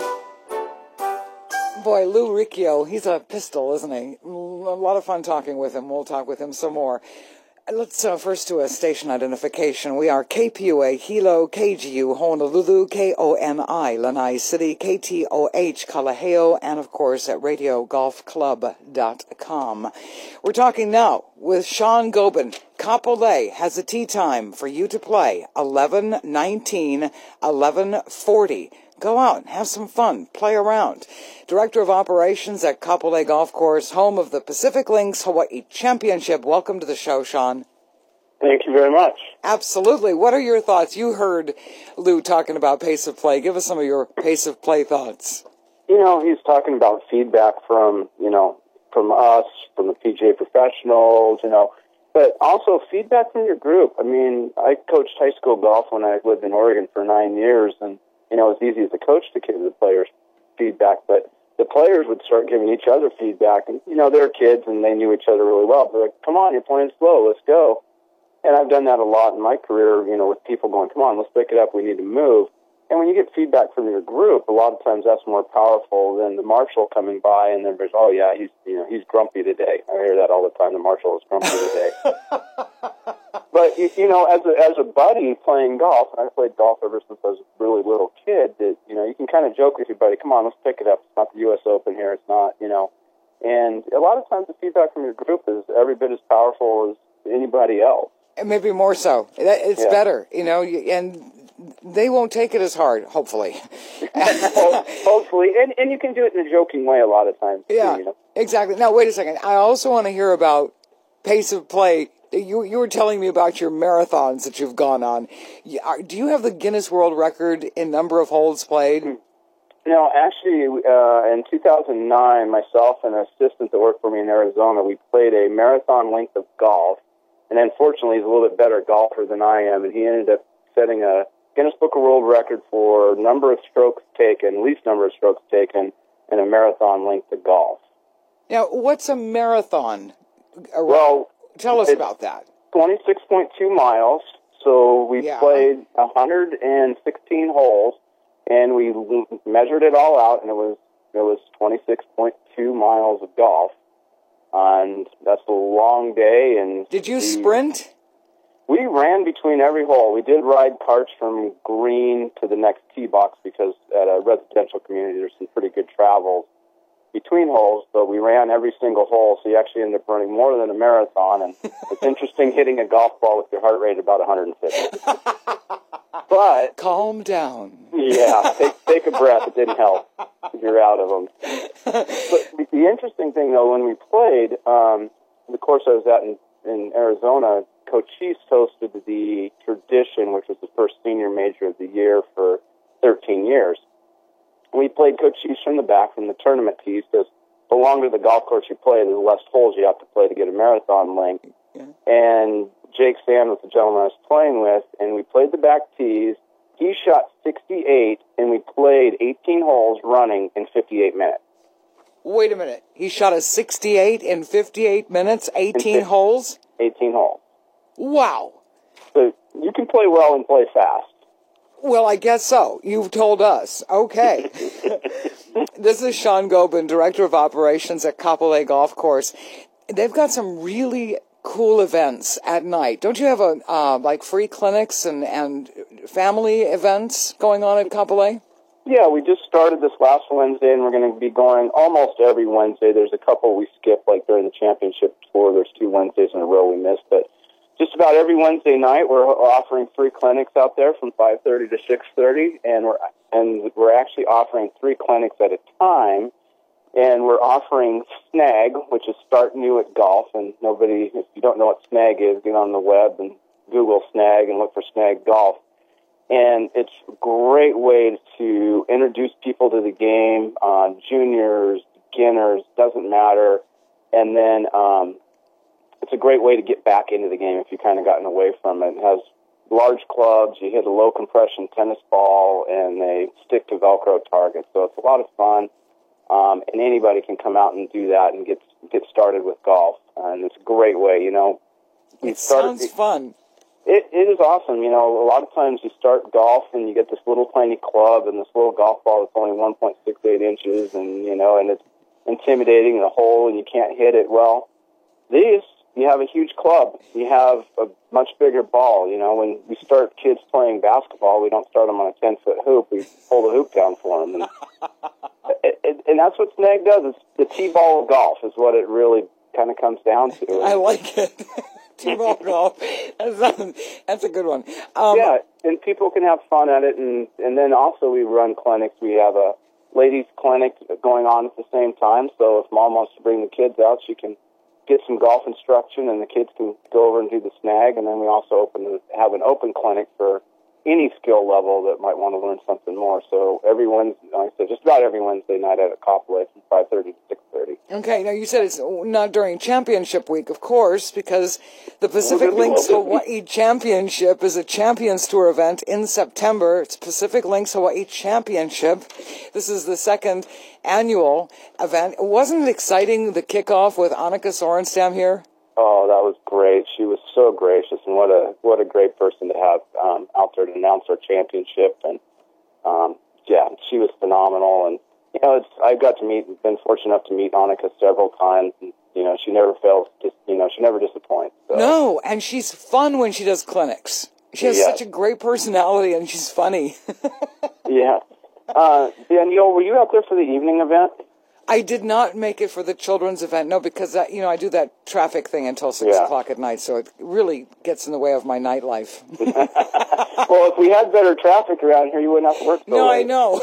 Boy, Lou Riccio, he's a pistol, isn't he? A lot of fun talking with him. We'll talk with him some more. Let's uh, first do a station identification. We are K P U A, Hilo, K G U, Honolulu, K O N I, Lanai City, K T O H, Kalaheo, and of course at radio golf club dot com. We're talking now with Sean Gobin. Kapolei has a tee time for you to play, eleven nineteen, eleven forty. Go out, have some fun, play around. Director of Operations at Kapolei Golf Course, home of the Pacific Links Hawaii Championship. Welcome to the show, Sean. Thank you very much. Absolutely. What are your thoughts? You heard Lou talking about pace of play. Give us some of your pace of play thoughts. You know, he's talking about feedback from, you know, from us, from the P G A professionals, you know, but also feedback from your group. I mean, I coached high school golf when I lived in Oregon for nine years, and you know, it's easy as a coach to give the players feedback, but the players would start giving each other feedback. And, you know, they're kids and they knew each other really well. They're like, come on, you're playing slow, let's go. And I've done that a lot in my career, you know, with people going, come on, let's pick it up, we need to move. And when you get feedback from your group, a lot of times that's more powerful than the marshal coming by and then there's, oh, yeah, he's, you know, he's grumpy today. I hear that all the time, the marshal is grumpy today. But, you know, as a, as a buddy playing golf, and I played golf ever since I was a really little kid, that, you know, you can kind of joke with your buddy, come on, let's pick it up. It's not the U S Open here. It's not, you know. And a lot of times the feedback from your group is every bit as powerful as anybody else. And maybe more so. It's yeah. better, you know, and they won't take it as hard, hopefully. Hopefully. And, and you can do it in a joking way a lot of times. Yeah, too, you know? Exactly. Now, wait a second. I also want to hear about pace of play. You you were telling me about your marathons that you've gone on. Do you have the Guinness World Record in number of holes played? No, actually, uh, in two thousand nine, myself and an assistant that worked for me in Arizona, we played a marathon length of golf. And unfortunately, he's a little bit better golfer than I am, and he ended up setting a Guinness Book of World Record for number of strokes taken, least number of strokes taken, in a marathon length of golf. Now, what's a marathon? Well, tell us about that. twenty-six point two miles. So we yeah. played one hundred sixteen holes, and we measured it all out, and it was it was twenty-six point two miles of golf. And that's a long day. And did you we, sprint? We ran between every hole. We did ride carts from green to the next tee box because at a residential community there's some pretty good travels between holes, but we ran every single hole, so you actually ended up running more than a marathon. And it's interesting hitting a golf ball with your heart rate about one hundred fifty. But calm down. Yeah, take, take a breath. It didn't help. You're out of them. But the interesting thing, though, when we played, um, the course I was at in, in Arizona, Cochise hosted the Tradition, which was the first senior major of the year for thirteen years. We played Cochise from the back, from the tournament tees, because the longer the golf course you play, the less holes you have to play to get a marathon length. Yeah. And Jake Sand was the gentleman I was playing with, and we played the back tees. He shot sixty-eight, and we played eighteen holes running in fifty-eight minutes. Wait a minute. He shot a sixty-eight in fifty-eight minutes, eighteen holes? eighteen holes. Wow. So you can play well and play fast. Well, I guess so. You've told us. Okay. This is Sean Gobin, Director of Operations at Kapolei Golf Course. They've got some really cool events at night. Don't you have a uh, like free clinics and, and family events going on at Kapolei? Yeah, we just started this last Wednesday, and we're going to be going almost every Wednesday. There's a couple we skip, like during the championship tour. There's two Wednesdays in a row we missed, but just about every Wednesday night, we're offering free clinics out there from five thirty to six thirty, and we're and we're actually offering three clinics at a time. And we're offering Snag, which is Start New at Golf. And nobody, if you don't know what Snag is, get on the web and Google Snag and look for Snag Golf. And it's a great way to introduce people to the game, uh, juniors, beginners, doesn't matter. And then um, it's a great way to get back into the game if you've kind of gotten away from it. It has large clubs, you hit a low compression tennis ball, and they stick to Velcro targets. So it's a lot of fun. Um, and anybody can come out and do that and get get started with golf. Uh, and it's a great way, you know. It sounds it, fun. It, it is awesome. You know, a lot of times you start golf and you get this little tiny club and this little golf ball that's only one point six eight inches, and, you know, and it's intimidating in a hole and you can't hit it. Well, these, you have a huge club. You have a much bigger ball. You know, when we start kids playing basketball, we don't start them on a ten-foot hoop. We pull the hoop down for them. And It, it, and that's what Snag does. It's the T-ball of golf is what it really kind of comes down to. I like it. T-ball golf. That's, that's a good one. Um, yeah, and people can have fun at it. And, and then also we run clinics. We have a ladies' clinic going on at the same time. So if mom wants to bring the kids out, she can get some golf instruction, and the kids can go over and do the Snag. And then we also open have an open clinic for any skill level that might want to learn something more. So every Wednesday, like I said, just about every Wednesday night at Kapolei from five thirty to six thirty. Okay, now you said it's not during championship week, of course, because the Pacific Links Hawaii Championship is a Champions Tour event in September. It's Pacific Links Hawaii Championship. This is the second annual event. Wasn't it exciting, the kickoff with Annika Sorenstam here? Oh, that was great. She was so gracious, and what a what a great person to have um, out there to announce our championship. And um, yeah, she was phenomenal. And you know, it's I've got to meet, been fortunate enough to meet Annika several times. And, you know, she never fails. Just you know, she never disappoints. So. No, and she's fun when she does clinics. She has yes. such a great personality, and she's funny. Yeah, uh, Danielle, were you out there for the evening event? I did not make it for the children's event, no, because, uh, you know, I do that traffic thing until six yeah. o'clock at night, so it really gets in the way of my nightlife. Well, if we had better traffic around here, you wouldn't have to work so No, late. I know.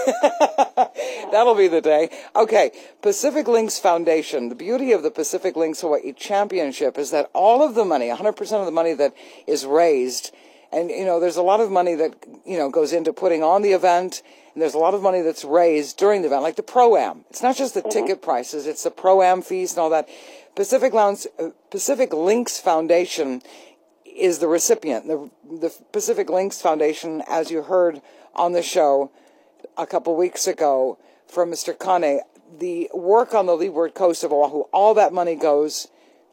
That'll be the day. Okay, Pacific Links Foundation. The beauty of the Pacific Links Hawaii Championship is that all of the money, one hundred percent of the money that is raised, and, you know, there's a lot of money that, you know, goes into putting on the event, and there's a lot of money that's raised during the event, like the Pro-Am. It's not just the mm-hmm. ticket prices, it's the Pro-Am fees and all that. Pacific, Lounge, uh, Pacific Links Foundation is the recipient. The, the Pacific Links Foundation, as you heard on the show a couple weeks ago from Mister Kane, the work on the Leeward Coast of Oahu, all that money goes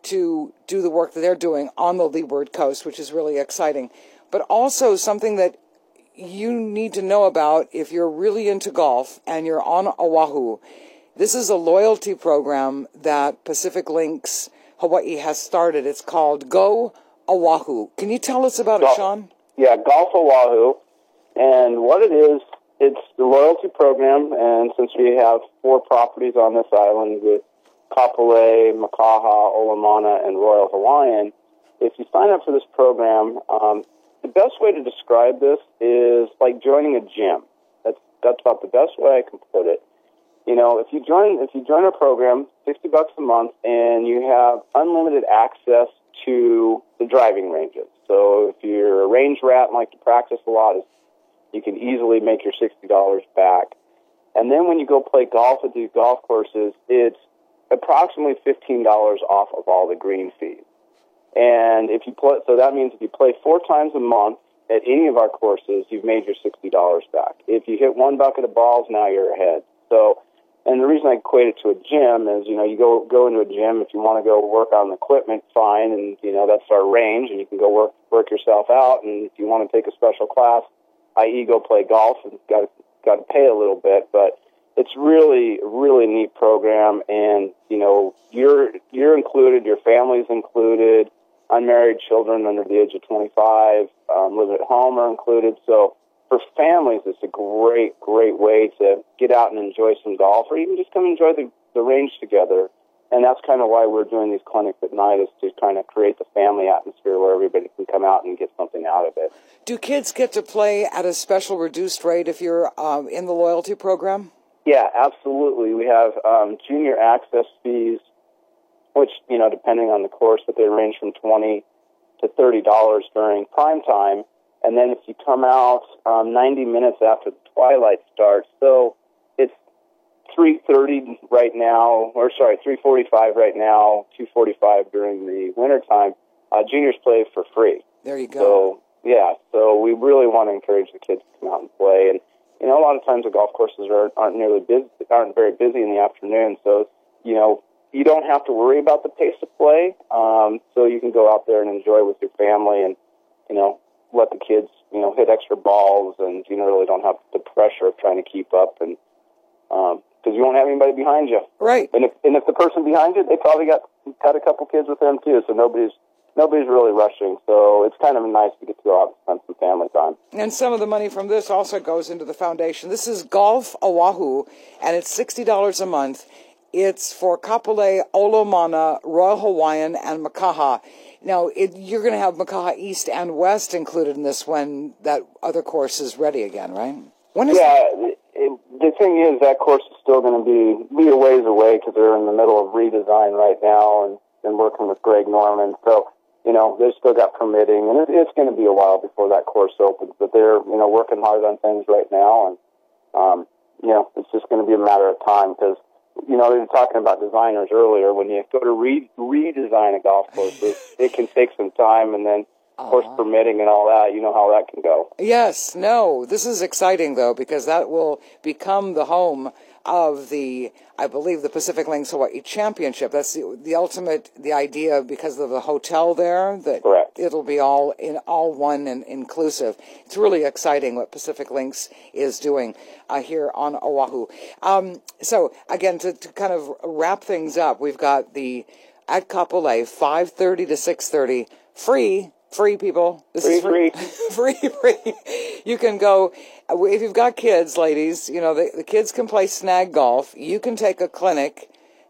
to do the work that they're doing on the Leeward Coast, which is really exciting. But also something that you need to know about if you're really into golf and you're on Oahu. This is a loyalty program that Pacific Links Hawaii has started. It's called Go Oahu. Can you tell us about Golf, it, Sean? Yeah, Golf Oahu. And what it is, it's the loyalty program, and since we have four properties on this island with Kapolei, Makaha, Olamana, and Royal Hawaiian, if you sign up for this program, um, the best way to describe this is like joining a gym. That's that's about the best way I can put it. You know, if you join if you join our program, sixty bucks a month, and you have unlimited access to the driving ranges. So if you're a range rat and like to practice a lot, you can easily make your sixty dollars back. And then when you go play golf at these golf courses, it's approximately fifteen dollars off of all the green fees. And if you play, so that means if you play four times a month at any of our courses, you've made your sixty dollars back. If you hit one bucket of balls, now you're ahead. So, and the reason I equate it to a gym is, you know, you go go into a gym if you want to go work on the equipment, fine, and you know that's our range, and you can go work work yourself out. And if you want to take a special class, that is, go play golf, and got got to pay a little bit, but it's really really neat program, and you know you're you're included, your family's included. Unmarried children under the age of twenty-five, um, living at home are included. So for families, it's a great, great way to get out and enjoy some golf, or even just come enjoy the, the range together. And that's kind of why we're doing these clinics at night, is to kind of create the family atmosphere where everybody can come out and get something out of it. Do kids get to play at a special reduced rate if you're um, in the loyalty program? Yeah, absolutely. We have um, junior access fees, which, you know, depending on the course, but they range from twenty to thirty dollars during prime time. And then if you come out um, ninety minutes after the twilight starts, so it's three thirty right now, or sorry, three forty-five right now, two forty-five during the wintertime. Uh, juniors play for free. There you go. So, yeah, so we really want to encourage the kids to come out and play. And, you know, a lot of times the golf courses are, aren't nearly busy, aren't very busy in the afternoon, so, you know, you don't have to worry about the pace of play, um, so you can go out there and enjoy with your family and, you know, let the kids, you know, hit extra balls, and you know, really don't have the pressure of trying to keep up, and because um, you won't have anybody behind you. Right. And if and if the person behind you, they probably got got a couple kids with them too, so nobody's nobody's really rushing. So it's kind of nice to get to go out and spend some family time. And some of the money from this also goes into the foundation. This is Golf Oahu, and it's sixty dollars a month. It's for Kapolei, Olomana, Royal Hawaiian, and Makaha. Now, it, you're going to have Makaha East and West included in this when that other course is ready again, right? When is yeah, it, it, the thing is that course is still going to be, be a ways away because they're in the middle of redesign right now and, and working with Greg Norman. So, you know, they've still got permitting, and it, it's going to be a while before that course opens. But they're, you know, working hard on things right now, and, um, you know, it's just going to be a matter of time because, you know, they were talking about designers earlier. When you go to re- redesign a golf course, it, it can take some time, and then, of course, uh-huh. permitting and all that, you know how that can go. Yes, no, this is exciting, though, because that will become the home of the, I believe, the Pacific Links Hawaii Championship. That's the, the ultimate, the idea, because of the hotel there, that Correct. It'll be all in all one and inclusive. It's really exciting what Pacific Links is doing uh, here on Oahu. Um, so, again, to, to kind of wrap things up, we've got the, at Kapolei, five thirty to six thirty, free, Free, people. This free, is free. free. free, free. You can go, if you've got kids, ladies, you know, the, the kids can play snag golf. You can take a clinic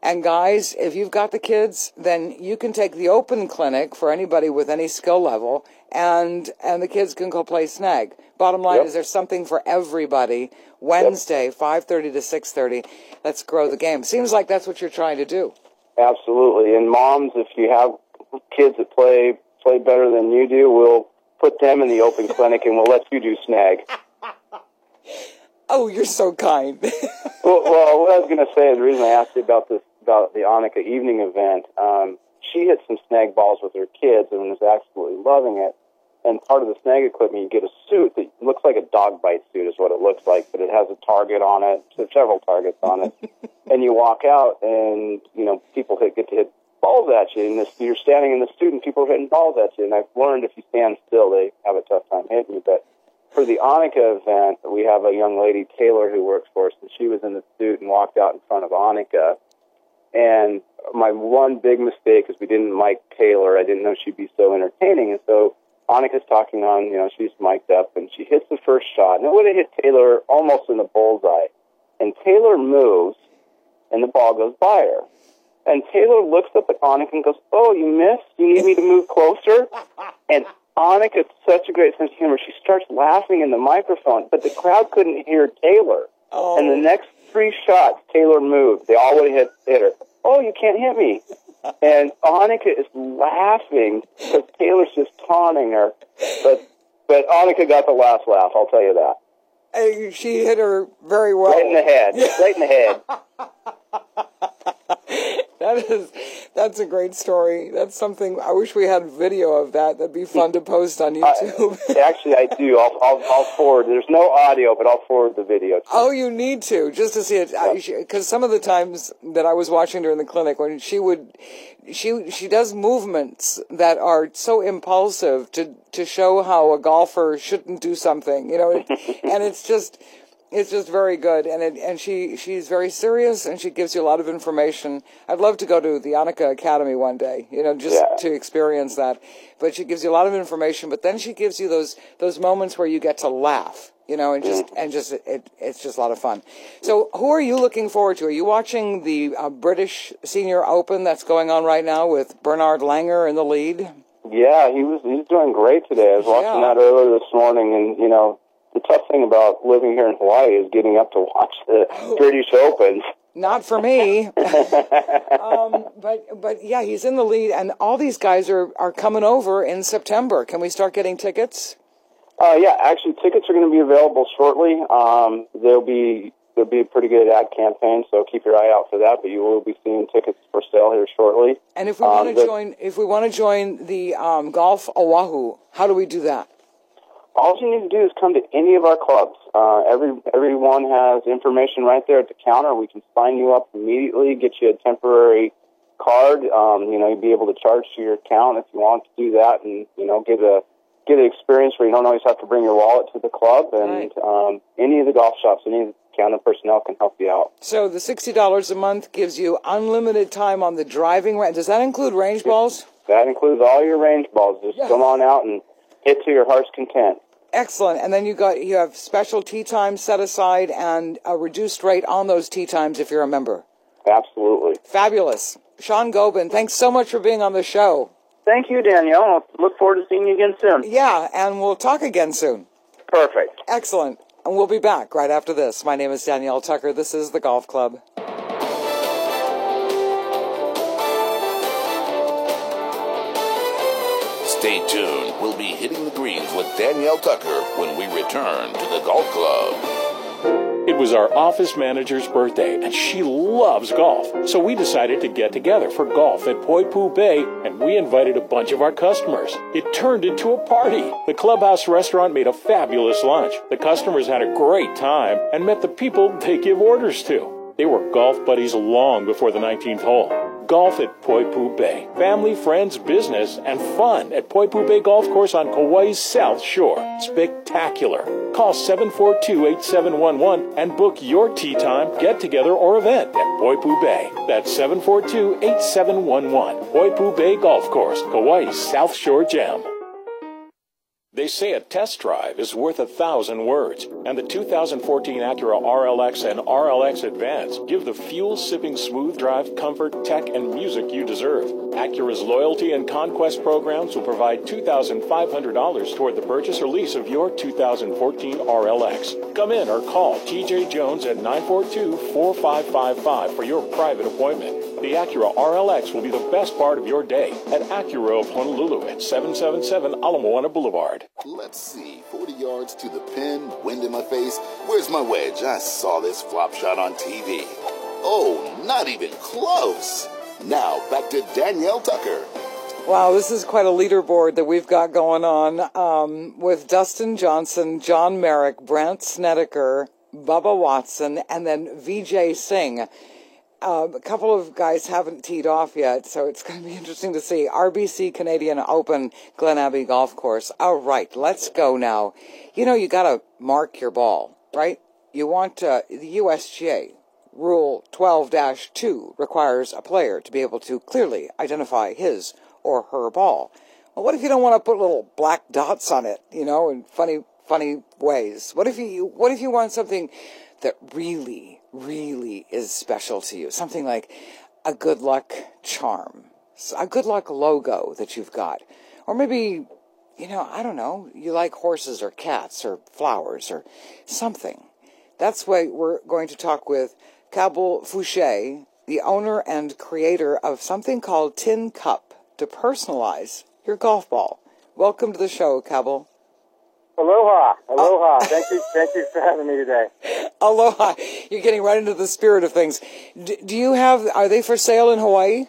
And guys, if you've got the kids, then you can take the open clinic for anybody with any skill level, and and the kids can go play snag. Bottom line Yep. is there's something for everybody. Wednesday, yep. five thirty to six thirty. Let's grow the game. Seems like that's what you're trying to do. Absolutely. And moms, if you have kids that play play better than you do, we'll put them in the open clinic and we'll let you do snag. Oh, you're so kind. well, well, what I was going to say is the reason I asked you about this, about the Annika evening event, um, she hit some snag balls with her kids and was absolutely loving it. And part of the snag equipment, you get a suit that looks like a dog bite suit is what it looks like, but it has a target on it, so several targets on it. And you walk out and, you know, people hit, get to hit balls at you, and this, you're standing in the suit and people are hitting balls at you. And I've learned if you stand still, they have a tough time hitting you. But for the Annika event, we have a young lady, Taylor, who works for us, and she was in the suit and walked out in front of Annika. And my one big mistake is we didn't mic Taylor. I didn't know she'd be so entertaining. And so Annika's talking on, you know, she's mic'd up, and she hits the first shot. And it would have hit Taylor almost in the bullseye. And Taylor moves, and the ball goes by her. And Taylor looks up at Annika and goes, "Oh, you missed? You need me to move closer?" And Annika's such a great sense of humor. She starts laughing in the microphone, but the crowd couldn't hear Taylor. Oh. And the next three shots, Taylor moved. They all would have hit, hit her. "Oh, you can't hit me." And Annika is laughing because Taylor's just taunting her. But but Annika got the last laugh, I'll tell you that. Hey, she hit her very well. Right in the head. Yeah. Right in the head. That is, that's a great story. That's something, I wish we had video of that. That'd be fun to post on YouTube. Uh, actually, I do. I'll, I'll, I'll forward. There's no audio, but I'll forward the video to you. Oh, you need to, just to see it. Because some of the times that I was watching her in the clinic, when she would, she she does movements that are so impulsive to, to show how a golfer shouldn't do something, you know, and it's just... It's just very good, and it, and she she's very serious, and she gives you a lot of information. I'd love to go to the Annika Academy one day, you know, just yeah. to experience that. But she gives you a lot of information, but then she gives you those those moments where you get to laugh, you know, and just mm. and just it it's just a lot of fun. So, who are you looking forward to? Are you watching the uh, British Senior Open that's going on right now with Bernard Langer in the lead? Yeah, he was he's doing great today. I was watching yeah. that earlier this morning, and you know. The tough thing about living here in Hawaii is getting up to watch the British Opens. Not for me. um, but but yeah, he's in the lead, and all these guys are, are coming over in September. Can we start getting tickets? Uh, yeah, actually, tickets are going to be available shortly. Um, there'll be there'll be a pretty good ad campaign, so keep your eye out for that. But you will be seeing tickets for sale here shortly. And if we um, want to join, if we want to join the um, Golf Oahu, how do we do that? All you need to do is come to any of our clubs. Uh, every everyone has information right there at the counter. We can sign you up immediately, get you a temporary card. Um, you know, you'll be able to charge to your account if you want to do that, and you know, get a get an experience where you don't always have to bring your wallet to the club. And right. um, any of the golf shops, any of the counter personnel can help you out. So the sixty dollars a month gives you unlimited time on the driving range. Does that include range balls? That includes all your range balls. Just yes. come on out and hit to your heart's content. Excellent. And then you got you have special tee times set aside and a reduced rate on those tee times if you're a member. Absolutely. Fabulous. Sean Gobin, thanks so much for being on the show. Thank you, Danielle. I'll look forward to seeing you again soon. Yeah, and we'll talk again soon. Perfect. Excellent. And we'll be back right after this. My name is Danielle Tucker. This is The Golf Club. Stay tuned. We'll be hitting the greens with Danielle Tucker when we return to the Golf Club. It was our office manager's birthday, and she loves golf. So we decided to get together for golf at Poipu Bay, and we invited a bunch of our customers. It turned into a party. The Clubhouse restaurant made a fabulous lunch. The customers had a great time and met the people they give orders to. They were golf buddies long before the nineteenth hole. Golf at Poipu Bay. Family, friends, business, and fun at Poipu Bay Golf Course on Kauai's South Shore. Spectacular. Call seven four two, eight seven one one and book your tee time, get-together, or event at Poipu Bay. That's seven four two, eight seven one one. Poipu Bay Golf Course, Kauai's South Shore Gem. They say a test drive is worth a thousand words, and the two thousand fourteen Acura R L X and R L X Advance give the fuel-sipping smooth drive, comfort, tech, and music you deserve. Acura's loyalty and conquest programs will provide two thousand five hundred dollars toward the purchase or lease of your two thousand fourteen R L X. Come in or call T J Jones at nine four two, four five five five for your private appointment. The Acura R L X will be the best part of your day at Acura of Honolulu at seven seventy-seven Ala Moana Boulevard. Let's see, forty yards to the pin, wind in my face. Where's my wedge? I saw this flop shot on T V. Oh, not even close. Now, back to Danielle Tucker. Wow, this is quite a leaderboard that we've got going on um, with Dustin Johnson, John Merrick, Brant Snedeker, Bubba Watson, and then Vijay Singh. Uh, a couple of guys haven't teed off yet, so it's going to be interesting to see. R B C Canadian Open, Glen Abbey Golf Course. All right, let's go now. You know, you got to mark your ball, right? You want uh, the U S G A Rule twelve dash two requires a player to be able to clearly identify his or her ball. Well, what if you don't want to put little black dots on it, you know, in funny, funny ways? What if you, what if you want something that really, really is special to you? Something like a good luck charm, a good luck logo that you've got. Or maybe, you know, I don't know, you like horses or cats or flowers or something. That's why we're going to talk with Kabul Fouché, the owner and creator of something called Tin Cup, to personalize your golf ball. Welcome to the show, Kabul. Aloha, aloha. Oh. Thank you, thank you for having me today. Aloha. You're getting right into the spirit of things. D- do you have, are they for sale in Hawaii?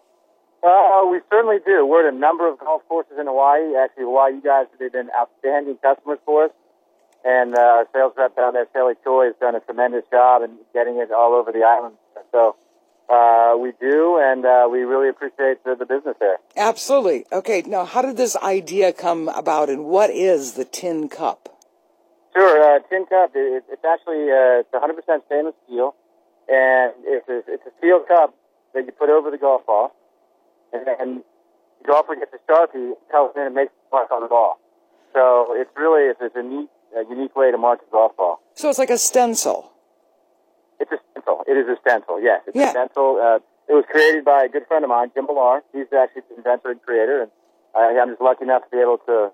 Uh, we certainly do. We're at a number of golf courses in Hawaii. Actually, Hawaii, you guys have been outstanding customers for us. And uh, our sales rep down there, Sally Choi, has done a tremendous job in getting it all over the island. So uh, we do, and uh, we really appreciate the, the business there. Absolutely. Okay, now how did this idea come about, and what is the Tin Cup? Sure. Uh, Tin Cup, it, it's actually uh, it's one hundred percent stainless steel, and it's a, it's a steel cup that you put over the golf ball, and then the golfer gets a Sharpie, tells in, and makes a mark on the ball. So it's really it's, it's a neat, a unique way to mark the golf ball. So it's like a stencil. It's a stencil. It is a stencil, yes. It's yeah. a stencil. Uh, it was created by a good friend of mine, Jim Millar. He's actually the inventor and creator, and uh, I'm just lucky enough to be able to.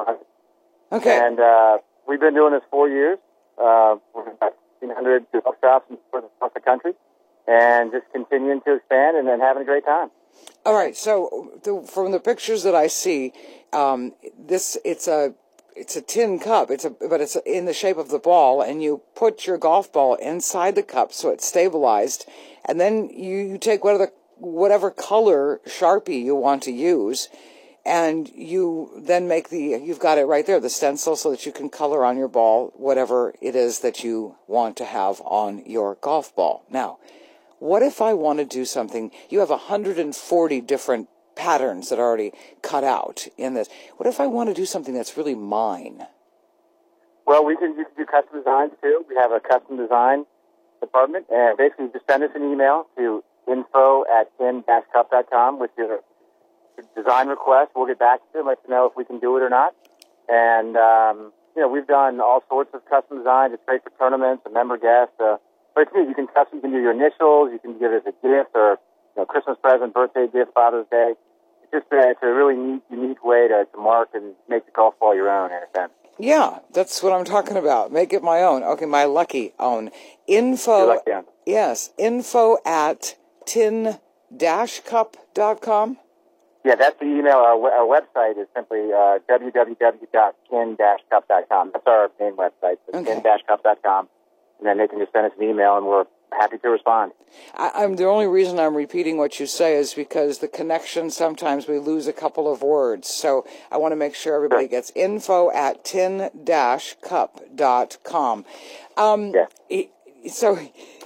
Okay. And uh, we've been doing this four years. Uh, we're about fifteen hundred golf shops across the country, and just continuing to expand and then having a great time. All right. So the, from the pictures that I see, um, this it's a. It's a tin cup, It's a, but it's in the shape of the ball, and you put your golf ball inside the cup so it's stabilized, and then you, you take whatever, whatever color Sharpie you want to use, and you then make the, you've got it right there, the stencil, so that you can color on your ball whatever it is that you want to have on your golf ball. Now, what if I want to do something, you have one hundred forty different patterns that are already cut out in this. What if I want to do something that's really mine? Well, we can, you can do custom designs too. We have a custom design department, and basically just send us an email to info at tin dash cup dot com with your design request. We'll get back to you and let you know if we can do it or not. And, um, you know, we've done all sorts of custom designs. It's great for tournaments and member guests. Uh, but it's neat. You can custom, you can do your initials, you can give it as a gift or, you know, Christmas present, birthday gift, Father's Day. It's just a, it's a really neat, unique way to, to mark and make the golf ball your own, in a sense. Yeah, that's what I'm talking about. Make it my own. Okay, my lucky own. Info. Lucky own. Yes, info at tin dash cup dot com. Yeah, that's the email. Our, our website is simply uh, w w w dot tin dash cup dot com. That's our main website, so okay. tin dash cup dot com. And then they can just send us an email, and we're happy to respond. I, I'm the only reason I'm repeating what you say is because the connection, sometimes we lose a couple of words. So I want to make sure everybody sure. gets info at tin dash cup dot com. Um, yeah. So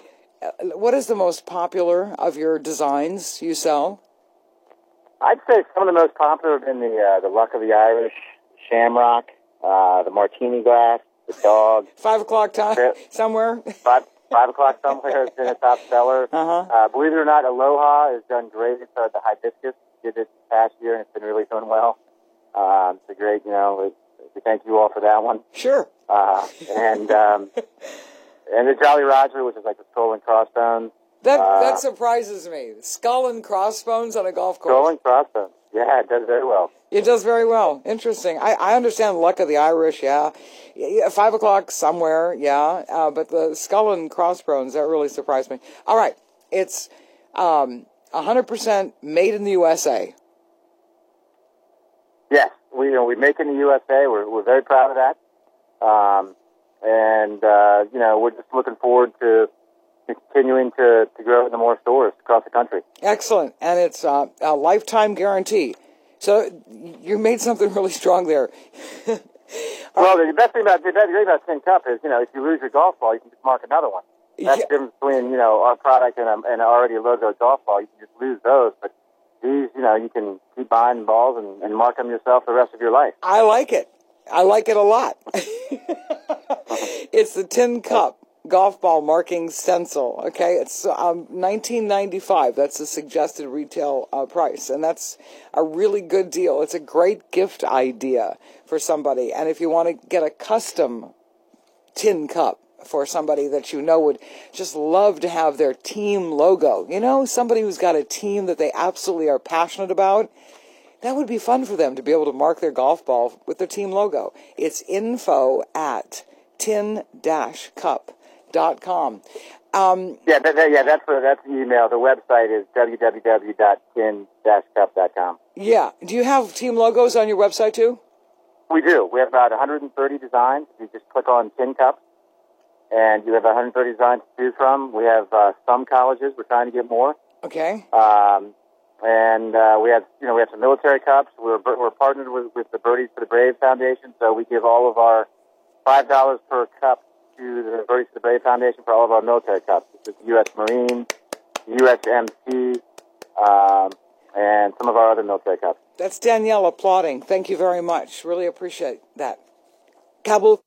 what is the most popular of your designs you sell? I'd say some of the most popular have been the, uh, the Luck of the Irish, Shamrock, uh, the Martini Glass, the Dog. Five o'clock time somewhere? Five. Five o'clock somewhere has been a top seller. Uh-huh. Uh, believe it or not, Aloha has done great. It's uh, the hibiscus. Did it this past year, and it's been really doing well. Um, it's a great, you know, it's We thank you all for that one. Sure. Uh, and um, and the Jolly Roger, which is like the skull and crossbones. That uh, that surprises me. Skull and crossbones on a golf course. Skull and crossbones. Yeah, it does very well. It does very well. Interesting. I, I understand the luck of the Irish, yeah. yeah five o'clock somewhere, yeah. Uh, but the skull and crossbones, that really surprised me. All right. It's um, one hundred percent made in the U S A. Yes. We, you know, we make it in the U S A. We're, we're very proud of that. Um, and, uh, you know, we're just looking forward to continuing to, to grow into more stores across the country. Excellent. And it's uh, a lifetime guarantee. So you made something really strong there. Well, the best thing about the best thing about Tin Cup is, you know, if you lose your golf ball, you can just mark another one. That's yeah. the difference between, you know, our product and, a, and already a logo golf ball. You can just lose those, but these, you know, you can keep buying balls and, and mark them yourself the rest of your life. I like it. I like it a lot. It's the Tin Cup golf ball marking stencil. Okay, it's um, nineteen ninety-five. That's the suggested retail uh, price, and that's a really good deal. It's a great gift idea for somebody. And if you want to get a custom tin cup for somebody that you know would just love to have their team logo, you know, somebody who's got a team that they absolutely are passionate about, that would be fun for them to be able to mark their golf ball with their team logo. It's info at tin dash cup dot com. Um, yeah, that, that, yeah, that's the, that's the email. The website is w w w dot tin dash cup dot com. Yeah. Do you have team logos on your website too? We do. We have about one hundred thirty designs. You just click on Tin Cup, and you have one hundred thirty designs to choose from. We have uh, some colleges. We're trying to get more. Okay. Um, and uh, we have, you know, we have some military cups. We're we're partnered with, with the Birdies for the Brave Foundation, so we give all of our five dollars per cup to the Birdies for the Brave Foundation for all of our military cups. This is U S Marine, U S M C, um, and some of our other military cups. That's Danielle applauding. Thank you very much. Really appreciate that. Kabul.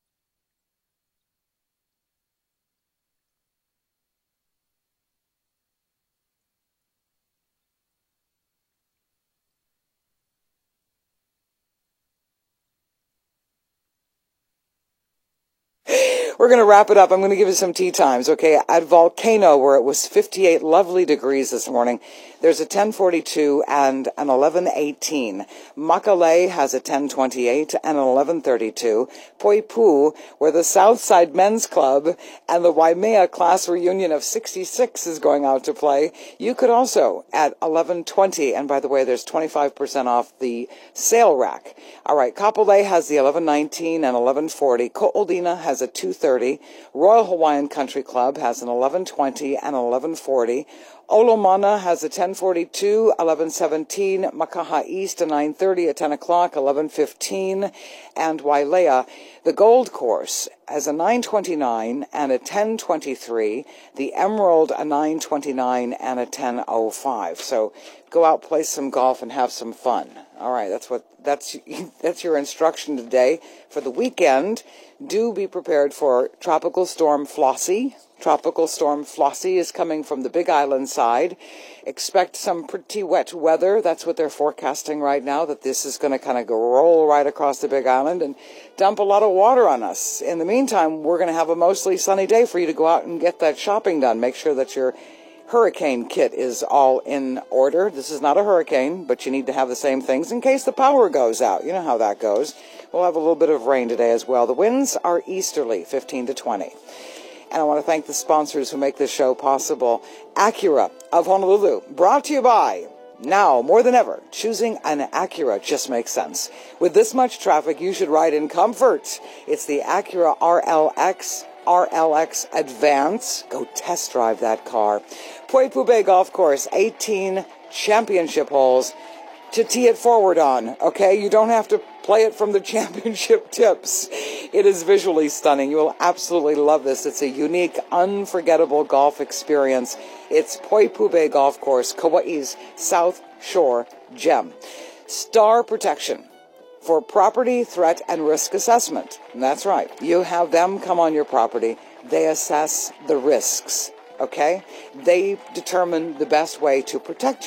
We're going to wrap it up. I'm going to give you some tee times, okay? At Volcano, where it was fifty-eight lovely degrees this morning, there's a ten forty-two and an eleven eighteen. Makalei has a ten twenty-eight and an eleven thirty-two. Poipu, where the Southside Men's Club and the Waimea class reunion of sixty-six is going out to play, you could also at eleven twenty. And by the way, there's twenty-five percent off the sale rack. All right, Kapolei has the eleven nineteen and eleven forty. Ko'olina has a two thirty. Royal Hawaiian Country Club has an eleven twenty and eleven forty. Olomana has a ten forty-two, eleven seventeen. Makaha East a nine thirty at ten o'clock, eleven fifteen. And Wailea, the Gold Course, has a nine twenty-nine and a ten twenty-three. The Emerald a nine twenty-nine and a ten oh five. So go out, play some golf, and have some fun. All right, that's what that's that's your instruction today. For the weekend, do be prepared for Tropical Storm Flossie. Tropical Storm Flossie is coming from the Big Island side. Expect some pretty wet weather. That's what they're forecasting right now, that this is going to kind of go roll right across the Big Island and dump a lot of water on us. In the meantime, we're going to have a mostly sunny day for you to go out and get that shopping done. Make sure that your hurricane kit is all in order. This is not a hurricane, but you need to have the same things in case the power goes out. You know how that goes. We'll have a little bit of rain today as well. The winds are easterly, fifteen to twenty. And I want to thank the sponsors who make this show possible. Acura of Honolulu, brought to you by, now more than ever, choosing an Acura just makes sense. With this much traffic, you should ride in comfort. It's the Acura R L X, R L X Advance. Go test drive that car. Poipu Bay Golf Course, eighteen championship holes to tee it forward on, okay? You don't have to play it from the championship tips. It is visually stunning. You will absolutely love this. It's a unique, unforgettable golf experience. It's Poipu Bay Golf Course, Kauai's South Shore gem. Star Protection for property threat and risk assessment. And that's right. You have them come on your property. They assess the risks, okay? They determine the best way to protect you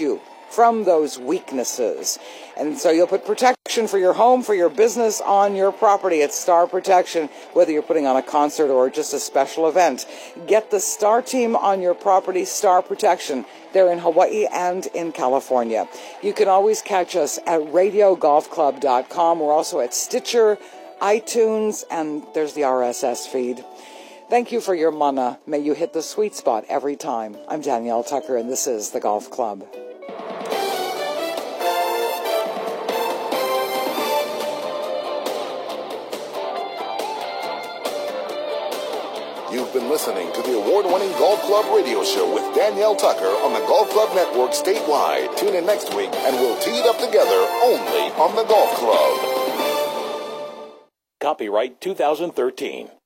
from those weaknesses. And so you'll put protection for your home, for your business, on your property. It's Star Protection, whether you're putting on a concert or just a special event. Get the Star team on your property, Star Protection. They're in Hawaii and in California. You can always catch us at radio golf club dot com. We're also at Stitcher, iTunes, and there's the R S S feed. Thank you for your mana. May you hit the sweet spot every time. I'm Danielle Tucker, and this is The Golf Club. You've been listening to the award-winning Golf Club radio show with Danielle Tucker on the Golf Club Network statewide. Tune in next week and we'll tee it up together only on the Golf Club. Copyright two thousand thirteen.